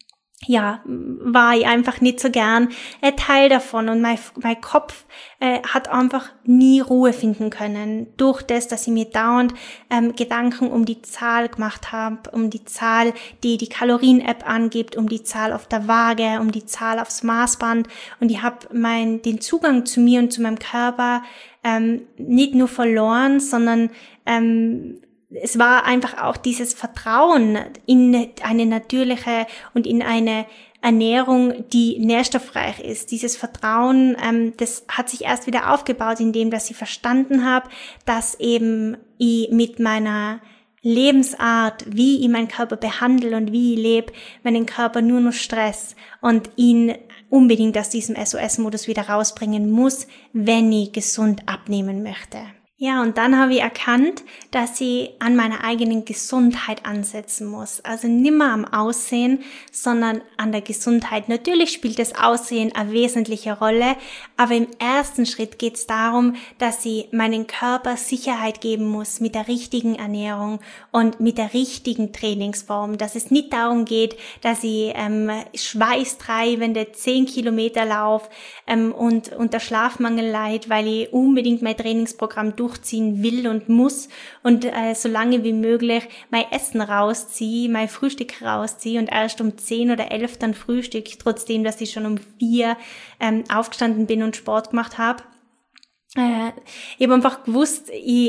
war ich einfach nicht so gern Teil davon, und mein Kopf hat einfach nie Ruhe finden können, durch das, dass ich mir dauernd Gedanken um die Zahl gemacht habe, um die Zahl, die die Kalorien-App angibt, um die Zahl auf der Waage, um die Zahl aufs Maßband, und ich habe den Zugang zu mir und zu meinem Körper nicht nur verloren, sondern es war einfach auch dieses Vertrauen in eine natürliche und in eine Ernährung, die nährstoffreich ist. Dieses Vertrauen, das hat sich erst wieder aufgebaut, indem dass ich verstanden habe, dass eben ich mit meiner Lebensart, wie ich meinen Körper behandle und wie ich lebe, meinen Körper nur noch Stress und ihn unbedingt aus diesem SOS-Modus wieder rausbringen muss, wenn ich gesund abnehmen möchte. Ja, und dann habe ich erkannt, dass ich an meiner eigenen Gesundheit ansetzen muss. Also nimmer am Aussehen, sondern an der Gesundheit. Natürlich spielt das Aussehen eine wesentliche Rolle, aber im ersten Schritt geht es darum, dass ich meinen Körper Sicherheit geben muss mit der richtigen Ernährung und mit der richtigen Trainingsform. Dass es nicht darum geht, dass ich schweißtreibende 10 Kilometer laufe und unter Schlafmangel leide, weil ich unbedingt mein Trainingsprogramm durchziehen will und muss, und so lange wie möglich mein Essen rausziehe, mein Frühstück rausziehe und erst um 10 oder 11 dann Frühstück, trotzdem, dass ich schon um 4 aufgestanden bin und Sport gemacht habe. ich habe einfach gewusst,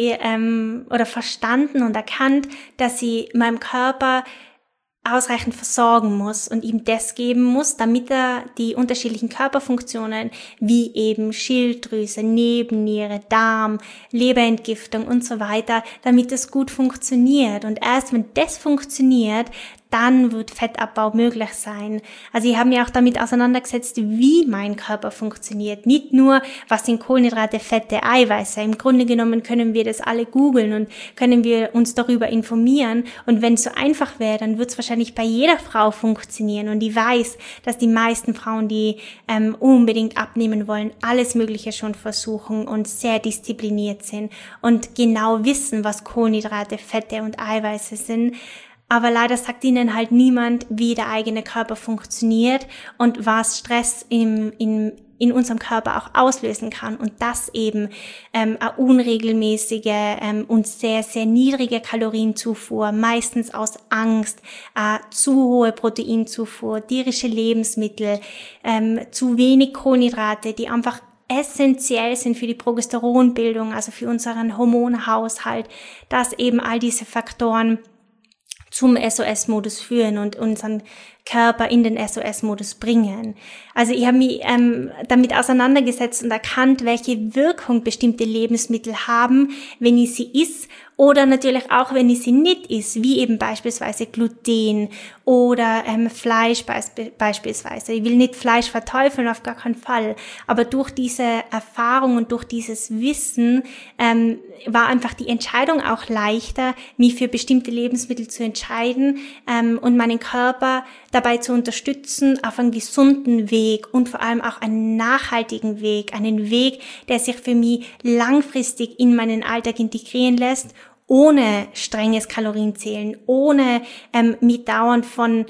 oder verstanden und erkannt, dass ich meinem Körper ausreichend versorgen muss und ihm das geben muss, damit er die unterschiedlichen Körperfunktionen wie eben Schilddrüse, Nebenniere, Darm, Leberentgiftung und so weiter, damit es gut funktioniert. Und erst wenn das funktioniert, dann wird Fettabbau möglich sein. Also ich habe mich auch damit auseinandergesetzt, wie mein Körper funktioniert. Nicht nur, was sind Kohlenhydrate, Fette, Eiweiße. Im Grunde genommen können wir das alle googeln und können wir uns darüber informieren. Und wenn es so einfach wäre, dann wird es wahrscheinlich bei jeder Frau funktionieren. Und ich weiß, dass die meisten Frauen, die unbedingt abnehmen wollen, alles Mögliche schon versuchen und sehr diszipliniert sind und genau wissen, was Kohlenhydrate, Fette und Eiweiße sind. Aber leider sagt ihnen halt niemand, wie der eigene Körper funktioniert und was Stress in unserem Körper auch auslösen kann. Und das eben eine unregelmäßige und sehr, sehr niedrige Kalorienzufuhr, meistens aus Angst, zu hohe Proteinzufuhr, tierische Lebensmittel, zu wenig Kohlenhydrate, die einfach essentiell sind für die Progesteronbildung, also für unseren Hormonhaushalt, dass eben all diese Faktoren zum SOS-Modus führen und unseren Körper in den SOS-Modus bringen. Also ich habe mich damit auseinandergesetzt und erkannt, welche Wirkung bestimmte Lebensmittel haben, wenn ich sie esse oder natürlich auch, wenn ich sie nicht esse, wie eben beispielsweise Gluten oder Fleisch beispielsweise. Ich will nicht Fleisch verteufeln, auf gar keinen Fall, aber durch diese Erfahrung und durch dieses Wissen war einfach die Entscheidung auch leichter, mich für bestimmte Lebensmittel zu entscheiden und meinen Körper dabei zu unterstützen, auf einen gesunden Weg und vor allem auch einen nachhaltigen Weg, einen Weg, der sich für mich langfristig in meinen Alltag integrieren lässt, ohne strenges Kalorienzählen, ohne mich dauernd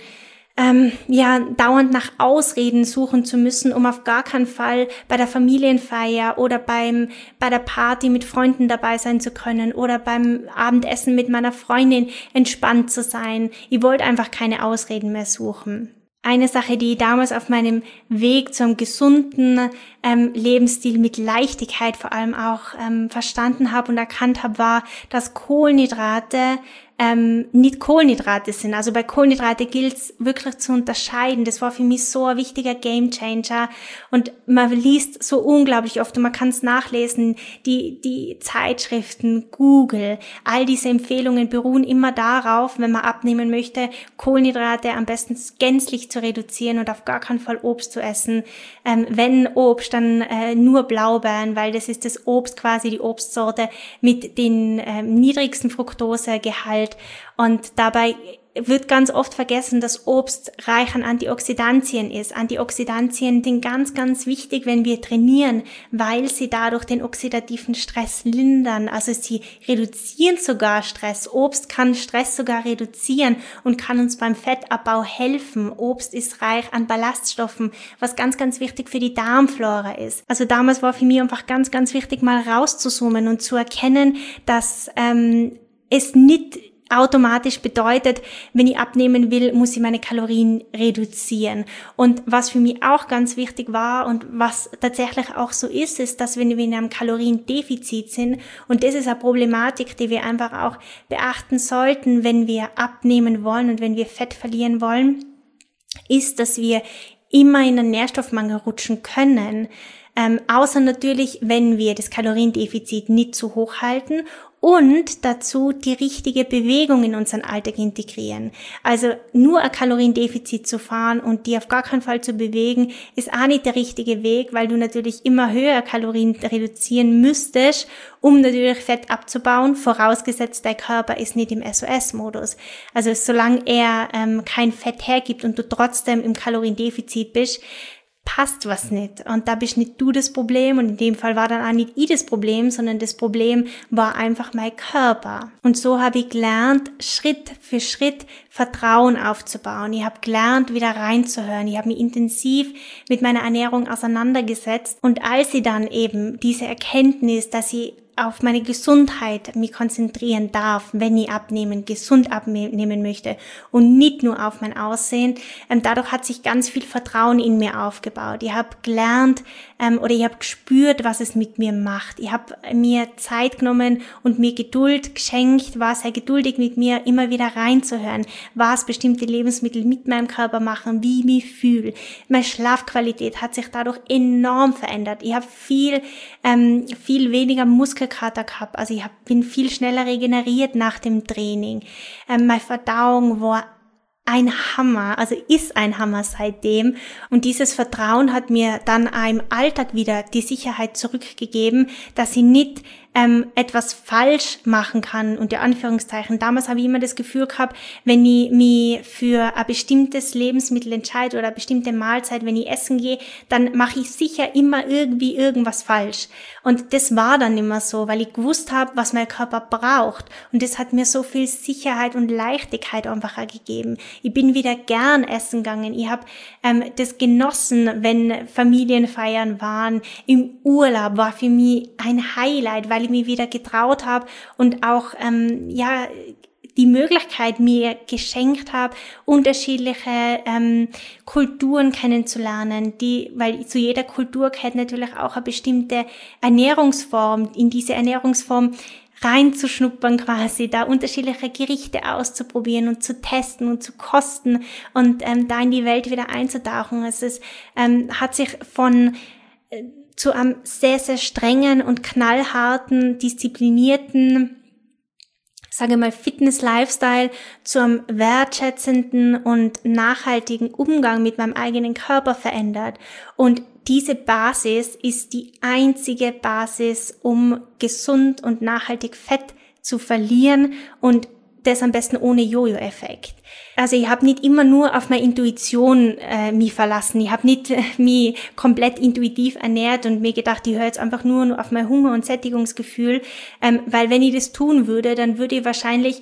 nach Ausreden suchen zu müssen, um auf gar keinen Fall bei der Familienfeier oder bei der Party mit Freunden dabei sein zu können oder beim Abendessen mit meiner Freundin entspannt zu sein. Ich wollte einfach keine Ausreden mehr suchen. Eine Sache, die ich damals auf meinem Weg zu einem gesunden Lebensstil mit Leichtigkeit vor allem auch verstanden habe und erkannt habe, war, dass Kohlenhydrate nicht Kohlenhydrate sind. Also bei Kohlenhydrate gilt es wirklich zu unterscheiden. Das war für mich so ein wichtiger Gamechanger und man liest so unglaublich oft und man kann es nachlesen, die Zeitschriften, Google, all diese Empfehlungen beruhen immer darauf, wenn man abnehmen möchte, Kohlenhydrate am besten gänzlich zu reduzieren und auf gar keinen Fall Obst zu essen. Wenn Obst, dann nur Blaubeeren, weil das ist das Obst quasi, die Obstsorte mit den niedrigsten Fructosegehalt. Und dabei wird ganz oft vergessen, dass Obst reich an Antioxidantien ist. Antioxidantien sind ganz, ganz wichtig, wenn wir trainieren, weil sie dadurch den oxidativen Stress lindern. Also sie reduzieren sogar Stress. Obst kann Stress sogar reduzieren und kann uns beim Fettabbau helfen. Obst ist reich an Ballaststoffen, was ganz, ganz wichtig für die Darmflora ist. Also damals war für mich einfach ganz, ganz wichtig, mal rauszuzoomen und zu erkennen, dass es nicht automatisch bedeutet, wenn ich abnehmen will, muss ich meine Kalorien reduzieren. Und was für mich auch ganz wichtig war und was tatsächlich auch so ist, dass wenn wir in einem Kaloriendefizit sind, und das ist eine Problematik, die wir einfach auch beachten sollten, wenn wir abnehmen wollen und wenn wir Fett verlieren wollen, ist, dass wir immer in einen Nährstoffmangel rutschen können. Außer natürlich, wenn wir das Kaloriendefizit nicht zu hoch halten und dazu die richtige Bewegung in unseren Alltag integrieren. Also nur ein Kaloriendefizit zu fahren und die auf gar keinen Fall zu bewegen, ist auch nicht der richtige Weg, weil du natürlich immer höher Kalorien reduzieren müsstest, um natürlich Fett abzubauen, vorausgesetzt dein Körper ist nicht im SOS-Modus. Also solange er kein Fett hergibt und du trotzdem im Kaloriendefizit bist, passt was nicht. Und da bist nicht du das Problem und in dem Fall war dann auch nicht ich das Problem, sondern das Problem war einfach mein Körper. Und so habe ich gelernt, Schritt für Schritt Vertrauen aufzubauen. Ich habe gelernt, wieder reinzuhören. Ich habe mich intensiv mit meiner Ernährung auseinandergesetzt und als ich dann eben diese Erkenntnis, dass ich auf meine Gesundheit mich konzentrieren darf, wenn ich gesund abnehmen möchte und nicht nur auf mein Aussehen. Dadurch hat sich ganz viel Vertrauen in mir aufgebaut. Ich habe gelernt oder ich habe gespürt, was es mit mir macht. Ich habe mir Zeit genommen und mir Geduld geschenkt, war sehr geduldig mit mir, immer wieder reinzuhören, was bestimmte Lebensmittel mit meinem Körper machen, wie ich mich fühle. Meine Schlafqualität hat sich dadurch enorm verändert. Ich habe viel weniger Muskelkater gehabt. Also ich bin viel schneller regeneriert nach dem Training. Meine Verdauung war ein Hammer, also ist ein Hammer seitdem. Und dieses Vertrauen hat mir dann im Alltag wieder die Sicherheit zurückgegeben, dass ich nicht etwas falsch machen kann, unter Anführungszeichen. Damals habe ich immer das Gefühl gehabt, wenn ich mich für ein bestimmtes Lebensmittel entscheide oder eine bestimmte Mahlzeit, wenn ich essen gehe, dann mache ich sicher immer irgendwie irgendwas falsch. Und das war dann immer so, weil ich gewusst habe, was mein Körper braucht. Und das hat mir so viel Sicherheit und Leichtigkeit einfach auch gegeben. Ich bin wieder gern essen gegangen. Ich habe das genossen, wenn Familienfeiern waren. Im Urlaub war für mich ein Highlight, weil ich mich wieder getraut habe und auch die Möglichkeit mir geschenkt habe, unterschiedliche Kulturen kennenzulernen, weil zu jeder Kultur gehört natürlich auch eine bestimmte Ernährungsform. In diese Ernährungsform reinzuschnuppern quasi, da unterschiedliche Gerichte auszuprobieren und zu testen und zu kosten und da in die Welt wieder einzutauchen. Es hat sich zu einem sehr, sehr strengen und knallharten, disziplinierten, sage mal, Fitness-Lifestyle zu einem wertschätzenden und nachhaltigen Umgang mit meinem eigenen Körper verändert. Und diese Basis ist die einzige Basis, um gesund und nachhaltig Fett zu verlieren und das am besten ohne Jojo-Effekt. Also ich habe nicht immer nur auf meine Intuition mich verlassen. Ich habe nicht mich komplett intuitiv ernährt und mir gedacht, ich höre jetzt einfach nur auf mein Hunger- und Sättigungsgefühl, weil wenn ich das tun würde, dann hätte ich wahrscheinlich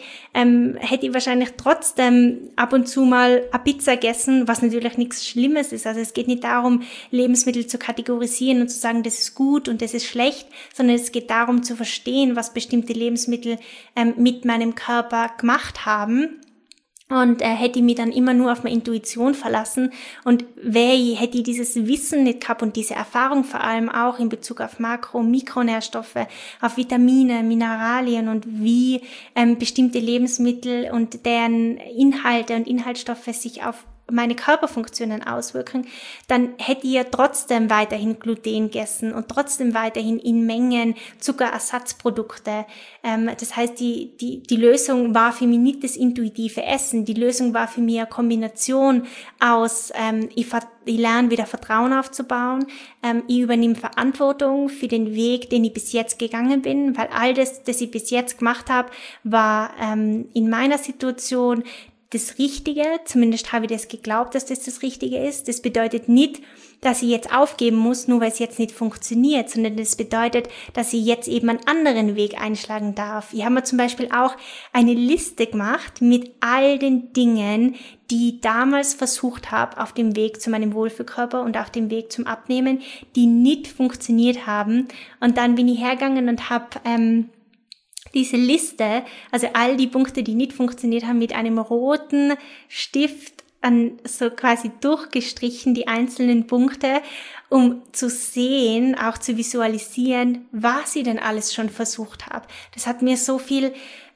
trotzdem ab und zu mal eine Pizza gegessen, was natürlich nichts Schlimmes ist. Also es geht nicht darum, Lebensmittel zu kategorisieren und zu sagen, das ist gut und das ist schlecht, sondern es geht darum zu verstehen, was bestimmte Lebensmittel mit meinem Körper gemacht haben. Und hätte ich mich dann immer nur auf meine Intuition verlassen und hätte ich dieses Wissen nicht gehabt und diese Erfahrung vor allem auch in Bezug auf Makro- und Mikronährstoffe, auf Vitamine, Mineralien und wie bestimmte Lebensmittel und deren Inhalte und Inhaltsstoffe sich auf meine Körperfunktionen auswirken, dann hätte ich ja trotzdem weiterhin Gluten gegessen und trotzdem weiterhin in Mengen Zuckerersatzprodukte. Das heißt, die Lösung war für mich nicht das intuitive Essen. Die Lösung war für mich eine Kombination aus, ich lerne wieder Vertrauen aufzubauen, ich übernehme Verantwortung für den Weg, den ich bis jetzt gegangen bin, weil all das ich bis jetzt gemacht habe, war in meiner Situation das Richtige, zumindest habe ich das geglaubt, dass das Richtige ist. Das bedeutet nicht, dass ich jetzt aufgeben muss, nur weil es jetzt nicht funktioniert, sondern das bedeutet, dass ich jetzt eben einen anderen Weg einschlagen darf. Ich habe mir zum Beispiel auch eine Liste gemacht mit all den Dingen, die ich damals versucht habe auf dem Weg zu meinem Wohlfühlkörper und auf dem Weg zum Abnehmen, die nicht funktioniert haben. Und dann bin ich hergegangen und habe diese Liste, also all die Punkte, die nicht funktioniert haben, mit einem roten Stift so quasi durchgestrichen, die einzelnen Punkte, um zu sehen, auch zu visualisieren, was ich denn alles schon versucht habe. Das hat mir so viel,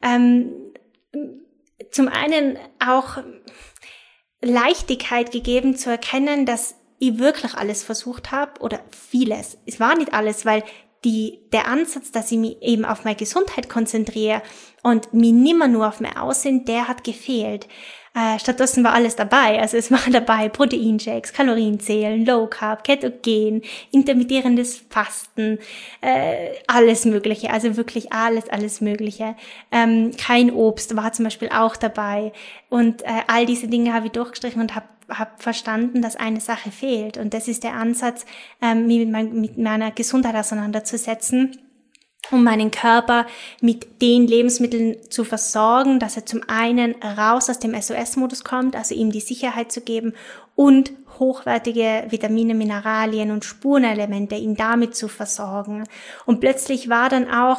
zum einen auch Leichtigkeit gegeben zu erkennen, dass ich wirklich alles versucht habe oder vieles. Es war nicht alles, weil der Ansatz, dass ich mich eben auf meine Gesundheit konzentriere und mich nimmer nur auf mein Aussehen, der hat gefehlt. Stattdessen war alles dabei. Also es waren dabei Proteinshakes, Kalorienzählen, Low Carb, Ketogen, intermittierendes Fasten, alles Mögliche. Also wirklich alles Mögliche. Kein Obst war zum Beispiel auch dabei. Und all diese Dinge habe ich durchgestrichen und habe verstanden, dass eine Sache fehlt. Und das ist der Ansatz, mich mit meiner Gesundheit auseinanderzusetzen. um meinen Körper mit den Lebensmitteln zu versorgen, dass er zum einen raus aus dem SOS-Modus kommt, also ihm die Sicherheit zu geben und hochwertige Vitamine, Mineralien und Spurenelemente ihm damit zu versorgen. Und plötzlich war dann auch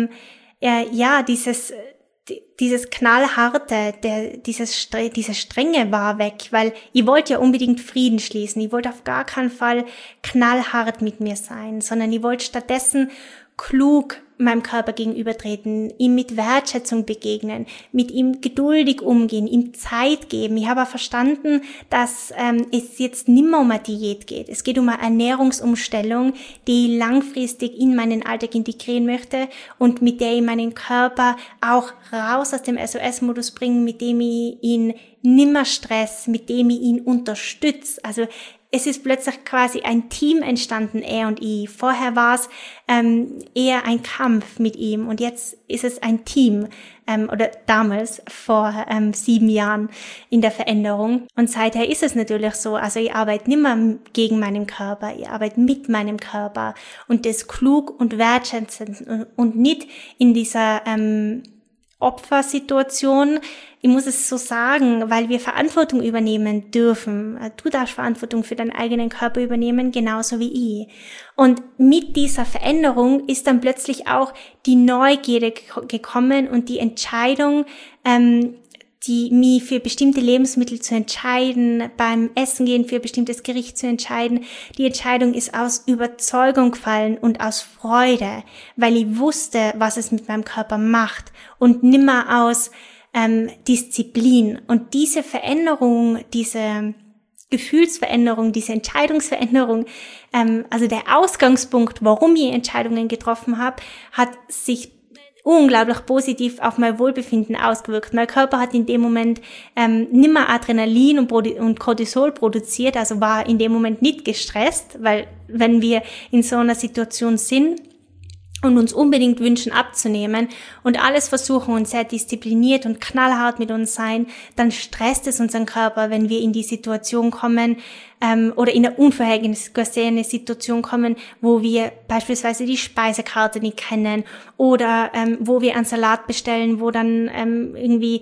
dieses knallharte, diese Strenge war weg, weil ich wollte ja unbedingt Frieden schließen. Ich wollte auf gar keinen Fall knallhart mit mir sein, sondern ich wollte stattdessen klug meinem Körper gegenübertreten, ihm mit Wertschätzung begegnen, mit ihm geduldig umgehen, ihm Zeit geben. Ich habe auch verstanden, dass es jetzt nimmer um eine Diät geht. Es geht um eine Ernährungsumstellung, die ich langfristig in meinen Alltag integrieren möchte und mit der ich meinen Körper auch raus aus dem SOS-Modus bringe, mit dem ich ihn nimmer stress, mit dem ich ihn unterstütze. Also es ist plötzlich quasi ein Team entstanden, er und ich. Vorher war es eher ein Kampf mit ihm und jetzt ist es ein Team, oder damals vor 7 Jahren in der Veränderung. Und seither ist es natürlich so, also ich arbeite nicht mehr gegen meinen Körper, ich arbeite mit meinem Körper und das klug und wertschätzend und nicht in dieser Opfersituation. Ich muss es so sagen, weil wir Verantwortung übernehmen dürfen. Du darfst Verantwortung für deinen eigenen Körper übernehmen, genauso wie ich. Und mit dieser Veränderung ist dann plötzlich auch die Neugierde gekommen und die Entscheidung, mich für bestimmte Lebensmittel zu entscheiden, beim Essen gehen für ein bestimmtes Gericht zu entscheiden. Die Entscheidung ist aus Überzeugung gefallen und aus Freude, weil ich wusste, was es mit meinem Körper macht und nimmer aus Disziplin. Und diese Veränderung, diese Gefühlsveränderung, diese Entscheidungsveränderung, also der Ausgangspunkt, warum ich Entscheidungen getroffen habe, hat sich unglaublich positiv auf mein Wohlbefinden ausgewirkt. Mein Körper hat in dem Moment nimmer Adrenalin und Cortisol produziert, also war in dem Moment nicht gestresst, weil wenn wir in so einer Situation sind und uns unbedingt wünschen abzunehmen und alles versuchen und sehr diszipliniert und knallhart mit uns sein, dann stresst es unseren Körper, wenn wir in die Situation kommen oder in eine unvorhergesehene Situation kommen, wo wir beispielsweise die Speisekarte nicht kennen oder wo wir einen Salat bestellen, wo dann irgendwie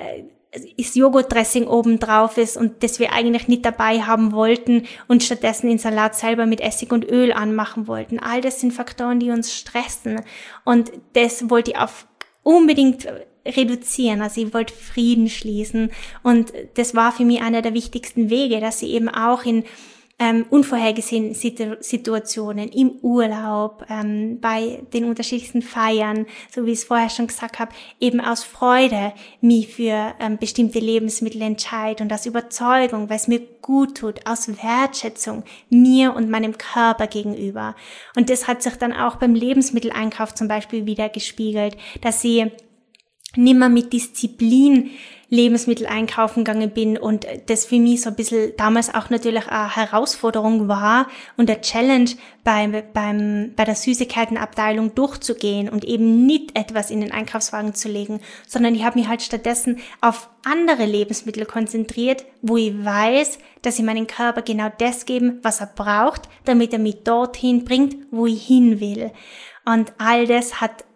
das Joghurtdressing oben drauf ist und das wir eigentlich nicht dabei haben wollten und stattdessen den Salat selber mit Essig und Öl anmachen wollten. All das sind Faktoren, die uns stressen und das wollte ich unbedingt reduzieren. Also ich wollte Frieden schließen und das war für mich einer der wichtigsten Wege, dass ich eben auch in unvorhergesehenen Situationen, im Urlaub, bei den unterschiedlichsten Feiern, so wie ich es vorher schon gesagt habe, eben aus Freude mich für bestimmte Lebensmittel entscheide und aus Überzeugung, weil es mir gut tut, aus Wertschätzung mir und meinem Körper gegenüber. Und das hat sich dann auch beim Lebensmitteleinkauf zum Beispiel wieder gespiegelt, dass ich nimmer mit Disziplin Lebensmittel einkaufen gegangen bin und das für mich so ein bisschen damals auch natürlich eine Herausforderung war und eine Challenge bei der Süßigkeitenabteilung durchzugehen und eben nicht etwas in den Einkaufswagen zu legen, sondern ich habe mich halt stattdessen auf andere Lebensmittel konzentriert, wo ich weiß, dass ich meinen Körper genau das geben, was er braucht, damit er mich dorthin bringt, wo ich hin will. Und all das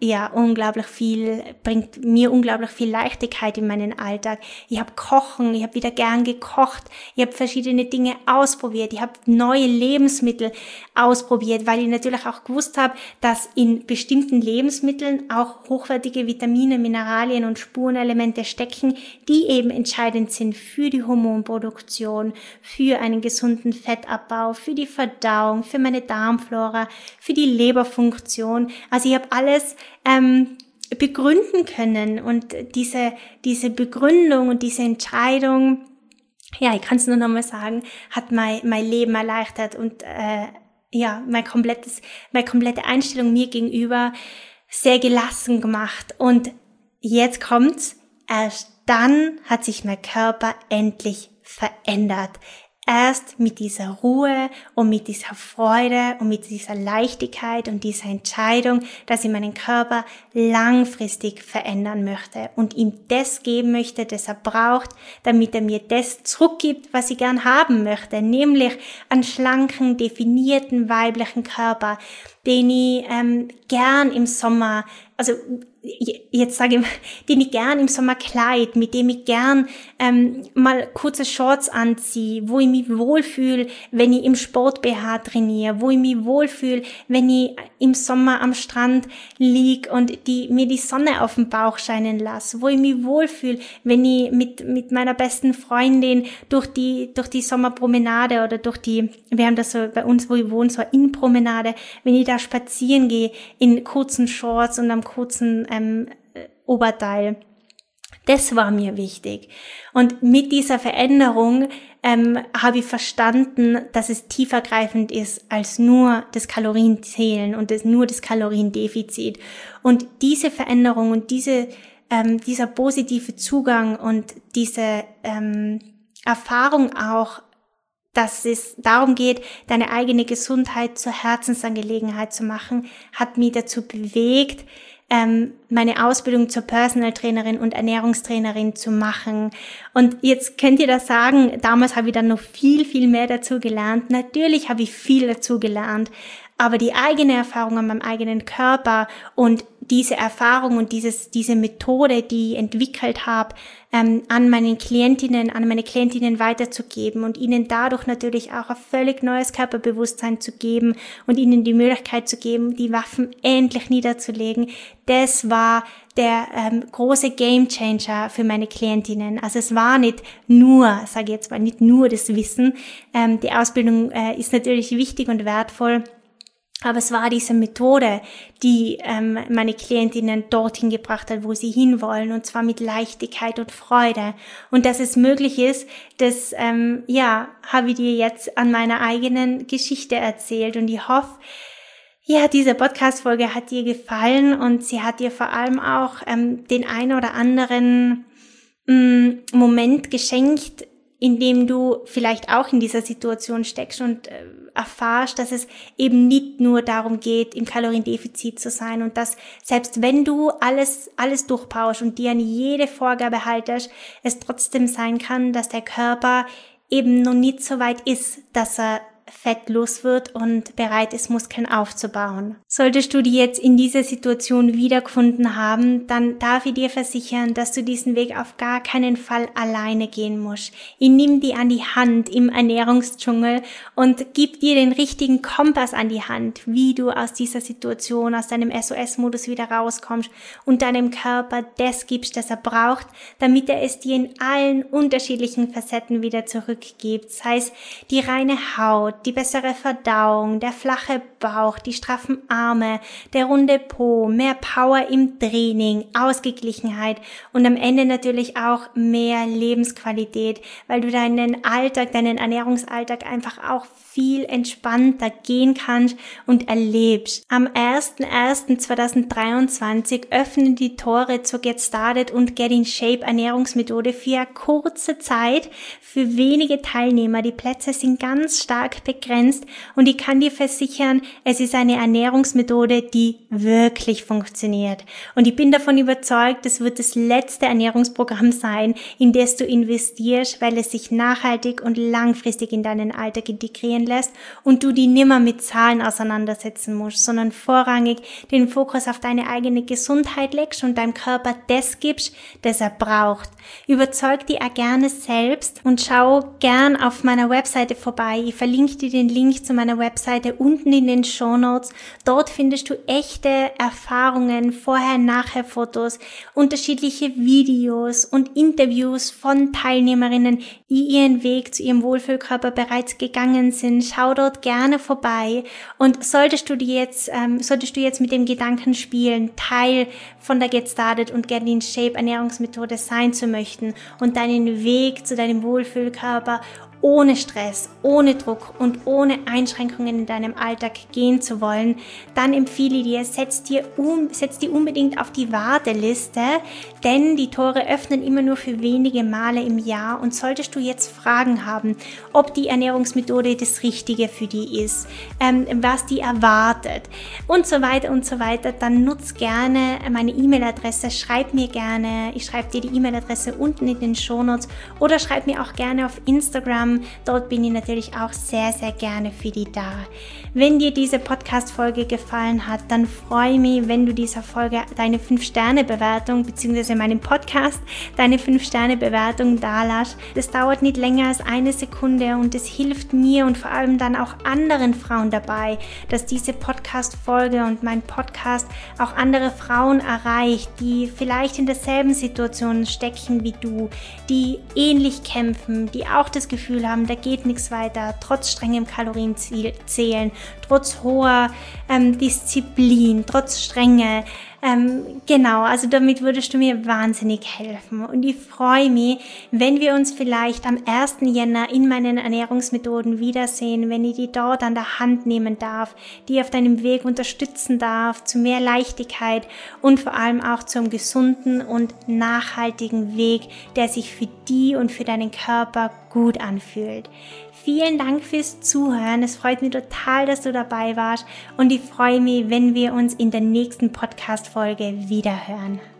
bringt mir unglaublich viel Leichtigkeit in meinen Alltag. Ich habe wieder gern gekocht, ich habe verschiedene Dinge ausprobiert, ich habe neue Lebensmittel ausprobiert, weil ich natürlich auch gewusst habe, dass in bestimmten Lebensmitteln auch hochwertige Vitamine, Mineralien und Spurenelemente stecken, die eben entscheidend sind für die Hormonproduktion, für einen gesunden Fettabbau, für die Verdauung, für meine Darmflora, für die Leberfunktion. Also ich habe alles begründen können und diese Begründung und diese Entscheidung, ja, ich kann es nur nochmal sagen, hat mein Leben erleichtert und meine komplette Einstellung mir gegenüber sehr gelassen gemacht. Und jetzt kommt's, erst dann hat sich mein Körper endlich verändert. erst mit dieser Ruhe und mit dieser Freude und mit dieser Leichtigkeit und dieser Entscheidung, dass ich meinen Körper langfristig verändern möchte und ihm das geben möchte, das er braucht, damit er mir das zurückgibt, was ich gern haben möchte, nämlich einen schlanken, definierten weiblichen Körper, den ich gern im Sommer, also jetzt sage ich, den ich gern im Sommer kleid, mit dem ich gern mal kurze Shorts anziehe, wo ich mich wohlfühle, wenn ich im Sport-BH trainiere, wo ich mich wohlfühle, wenn ich im Sommer am Strand lieg und mir die Sonne auf den Bauch scheinen lasse, wo ich mich wohlfühle, wenn ich mit meiner besten Freundin durch die Sommerpromenade oder wir haben das so bei uns, wo ich wohne, so eine Innenpromenade, wenn ich da spazieren gehe in kurzen Shorts und am kurzen Oberteil. Das war mir wichtig. Und mit dieser Veränderung habe ich verstanden, dass es tiefergreifend ist als nur das Kalorienzählen und nur das Kaloriendefizit. Und diese Veränderung und dieser positive Zugang und diese Erfahrung auch, dass es darum geht, deine eigene Gesundheit zur Herzensangelegenheit zu machen, hat mich dazu bewegt, meine Ausbildung zur Personal Trainerin und Ernährungstrainerin zu machen. Und jetzt könnt ihr das sagen, damals habe ich dann noch viel, viel mehr dazu gelernt. Natürlich habe ich viel dazu gelernt, aber die eigene Erfahrung an meinem eigenen Körper und diese Erfahrung und diese Methode, die ich entwickelt habe, an meine Klientinnen weiterzugeben und ihnen dadurch natürlich auch ein völlig neues Körperbewusstsein zu geben und ihnen die Möglichkeit zu geben, die Waffen endlich niederzulegen, das war der große Gamechanger für meine Klientinnen. Also es war nicht nur, sage ich jetzt mal, nicht nur das Wissen. Die Ausbildung ist natürlich wichtig und wertvoll, aber es war diese Methode, die meine Klientinnen dorthin gebracht hat, wo sie hinwollen, und zwar mit Leichtigkeit und Freude. Und dass es möglich ist, das habe ich dir jetzt an meiner eigenen Geschichte erzählt. Und ich hoffe, diese Podcast-Folge hat dir gefallen und sie hat dir vor allem auch den ein oder anderen Moment geschenkt, in dem du vielleicht auch in dieser Situation steckst und erfahrst, dass es eben nicht nur darum geht, im Kaloriendefizit zu sein und dass selbst wenn du alles durchpauschst und dir an jede Vorgabe haltest, es trotzdem sein kann, dass der Körper eben noch nicht so weit ist, dass er fettlos wird und bereit ist, Muskeln aufzubauen. Solltest du die jetzt in dieser Situation wiedergefunden haben, dann darf ich dir versichern, dass du diesen Weg auf gar keinen Fall alleine gehen musst. Ich nimm die an die Hand im Ernährungsdschungel und gib dir den richtigen Kompass an die Hand, wie du aus dieser Situation, aus deinem SOS-Modus wieder rauskommst und deinem Körper das gibst, das er braucht, damit er es dir in allen unterschiedlichen Facetten wieder zurückgibt. Sei es die reine Haut, die bessere Verdauung, der flache Bauch, die straffen Arme, der runde Po, mehr Power im Training, Ausgeglichenheit und am Ende natürlich auch mehr Lebensqualität, weil du deinen Ernährungsalltag einfach auch viel entspannter gehen kannst und erlebst. Am 01.01.2023 öffnen die Tore zur Get Started und Get in Shape Ernährungsmethode für eine kurze Zeit für wenige Teilnehmer. Die Plätze sind ganz stark begrenzt und ich kann dir versichern, es ist eine Ernährungsmethode, die wirklich funktioniert. Und ich bin davon überzeugt, es wird das letzte Ernährungsprogramm sein, in das du investierst, weil es sich nachhaltig und langfristig in deinen Alltag integrieren lässt und du die nimmer mit Zahlen auseinandersetzen musst, sondern vorrangig den Fokus auf deine eigene Gesundheit legst und deinem Körper das gibst, das er braucht. Überzeug dich auch gerne selbst und schau gern auf meiner Webseite vorbei. Ich verlinke dir den Link zu meiner Webseite unten in den Shownotes. Dort findest du echte Erfahrungen, Vorher-Nachher-Fotos, unterschiedliche Videos und Interviews von Teilnehmerinnen, die ihren Weg zu ihrem Wohlfühlkörper bereits gegangen sind. Schau dort gerne vorbei und solltest du jetzt mit dem Gedanken spielen, Teil von der Get Started und Get in Shape Ernährungsmethode sein zu möchten und deinen Weg zu deinem Wohlfühlkörper ohne Stress, ohne Druck und ohne Einschränkungen in deinem Alltag gehen zu wollen, dann empfehle ich dir, setz die unbedingt auf die Warteliste, denn die Tore öffnen immer nur für wenige Male im Jahr und solltest du jetzt Fragen haben, ob die Ernährungsmethode das Richtige für die ist, was die erwartet und so weiter, dann nutz gerne meine E-Mail-Adresse, schreib mir gerne, ich schreibe dir die E-Mail-Adresse unten in den Shownotes oder schreib mir auch gerne auf Instagram. Dort bin ich natürlich auch sehr, sehr gerne für dich da. Wenn dir diese Podcast-Folge gefallen hat, dann freue ich mich, wenn du dieser Folge deine 5-Sterne-Bewertung bzw. meinem Podcast deine 5-Sterne-Bewertung dalässt. Das dauert nicht länger als 1 Sekunde und es hilft mir und vor allem dann auch anderen Frauen dabei, dass diese Podcast-Folge und mein Podcast auch andere Frauen erreicht, die vielleicht in derselben Situation stecken wie du, die ähnlich kämpfen, die auch das Gefühl haben, da geht nichts weiter, trotz strengem Kalorienzählen, trotz hoher Disziplin, trotz Strenge. Genau, also damit würdest du mir wahnsinnig helfen. Und ich freue mich, wenn wir uns vielleicht am 1. Jänner in meinen Ernährungsmethoden wiedersehen, wenn ich die dort an der Hand nehmen darf, die auf deinem Weg unterstützen darf, zu mehr Leichtigkeit und vor allem auch zum gesunden und nachhaltigen Weg, der sich für dich und für deinen Körper gut anfühlt. Vielen Dank fürs Zuhören. Es freut mich total, dass du dabei warst und ich freue mich, wenn wir uns in der nächsten Podcast-Folge wiederhören.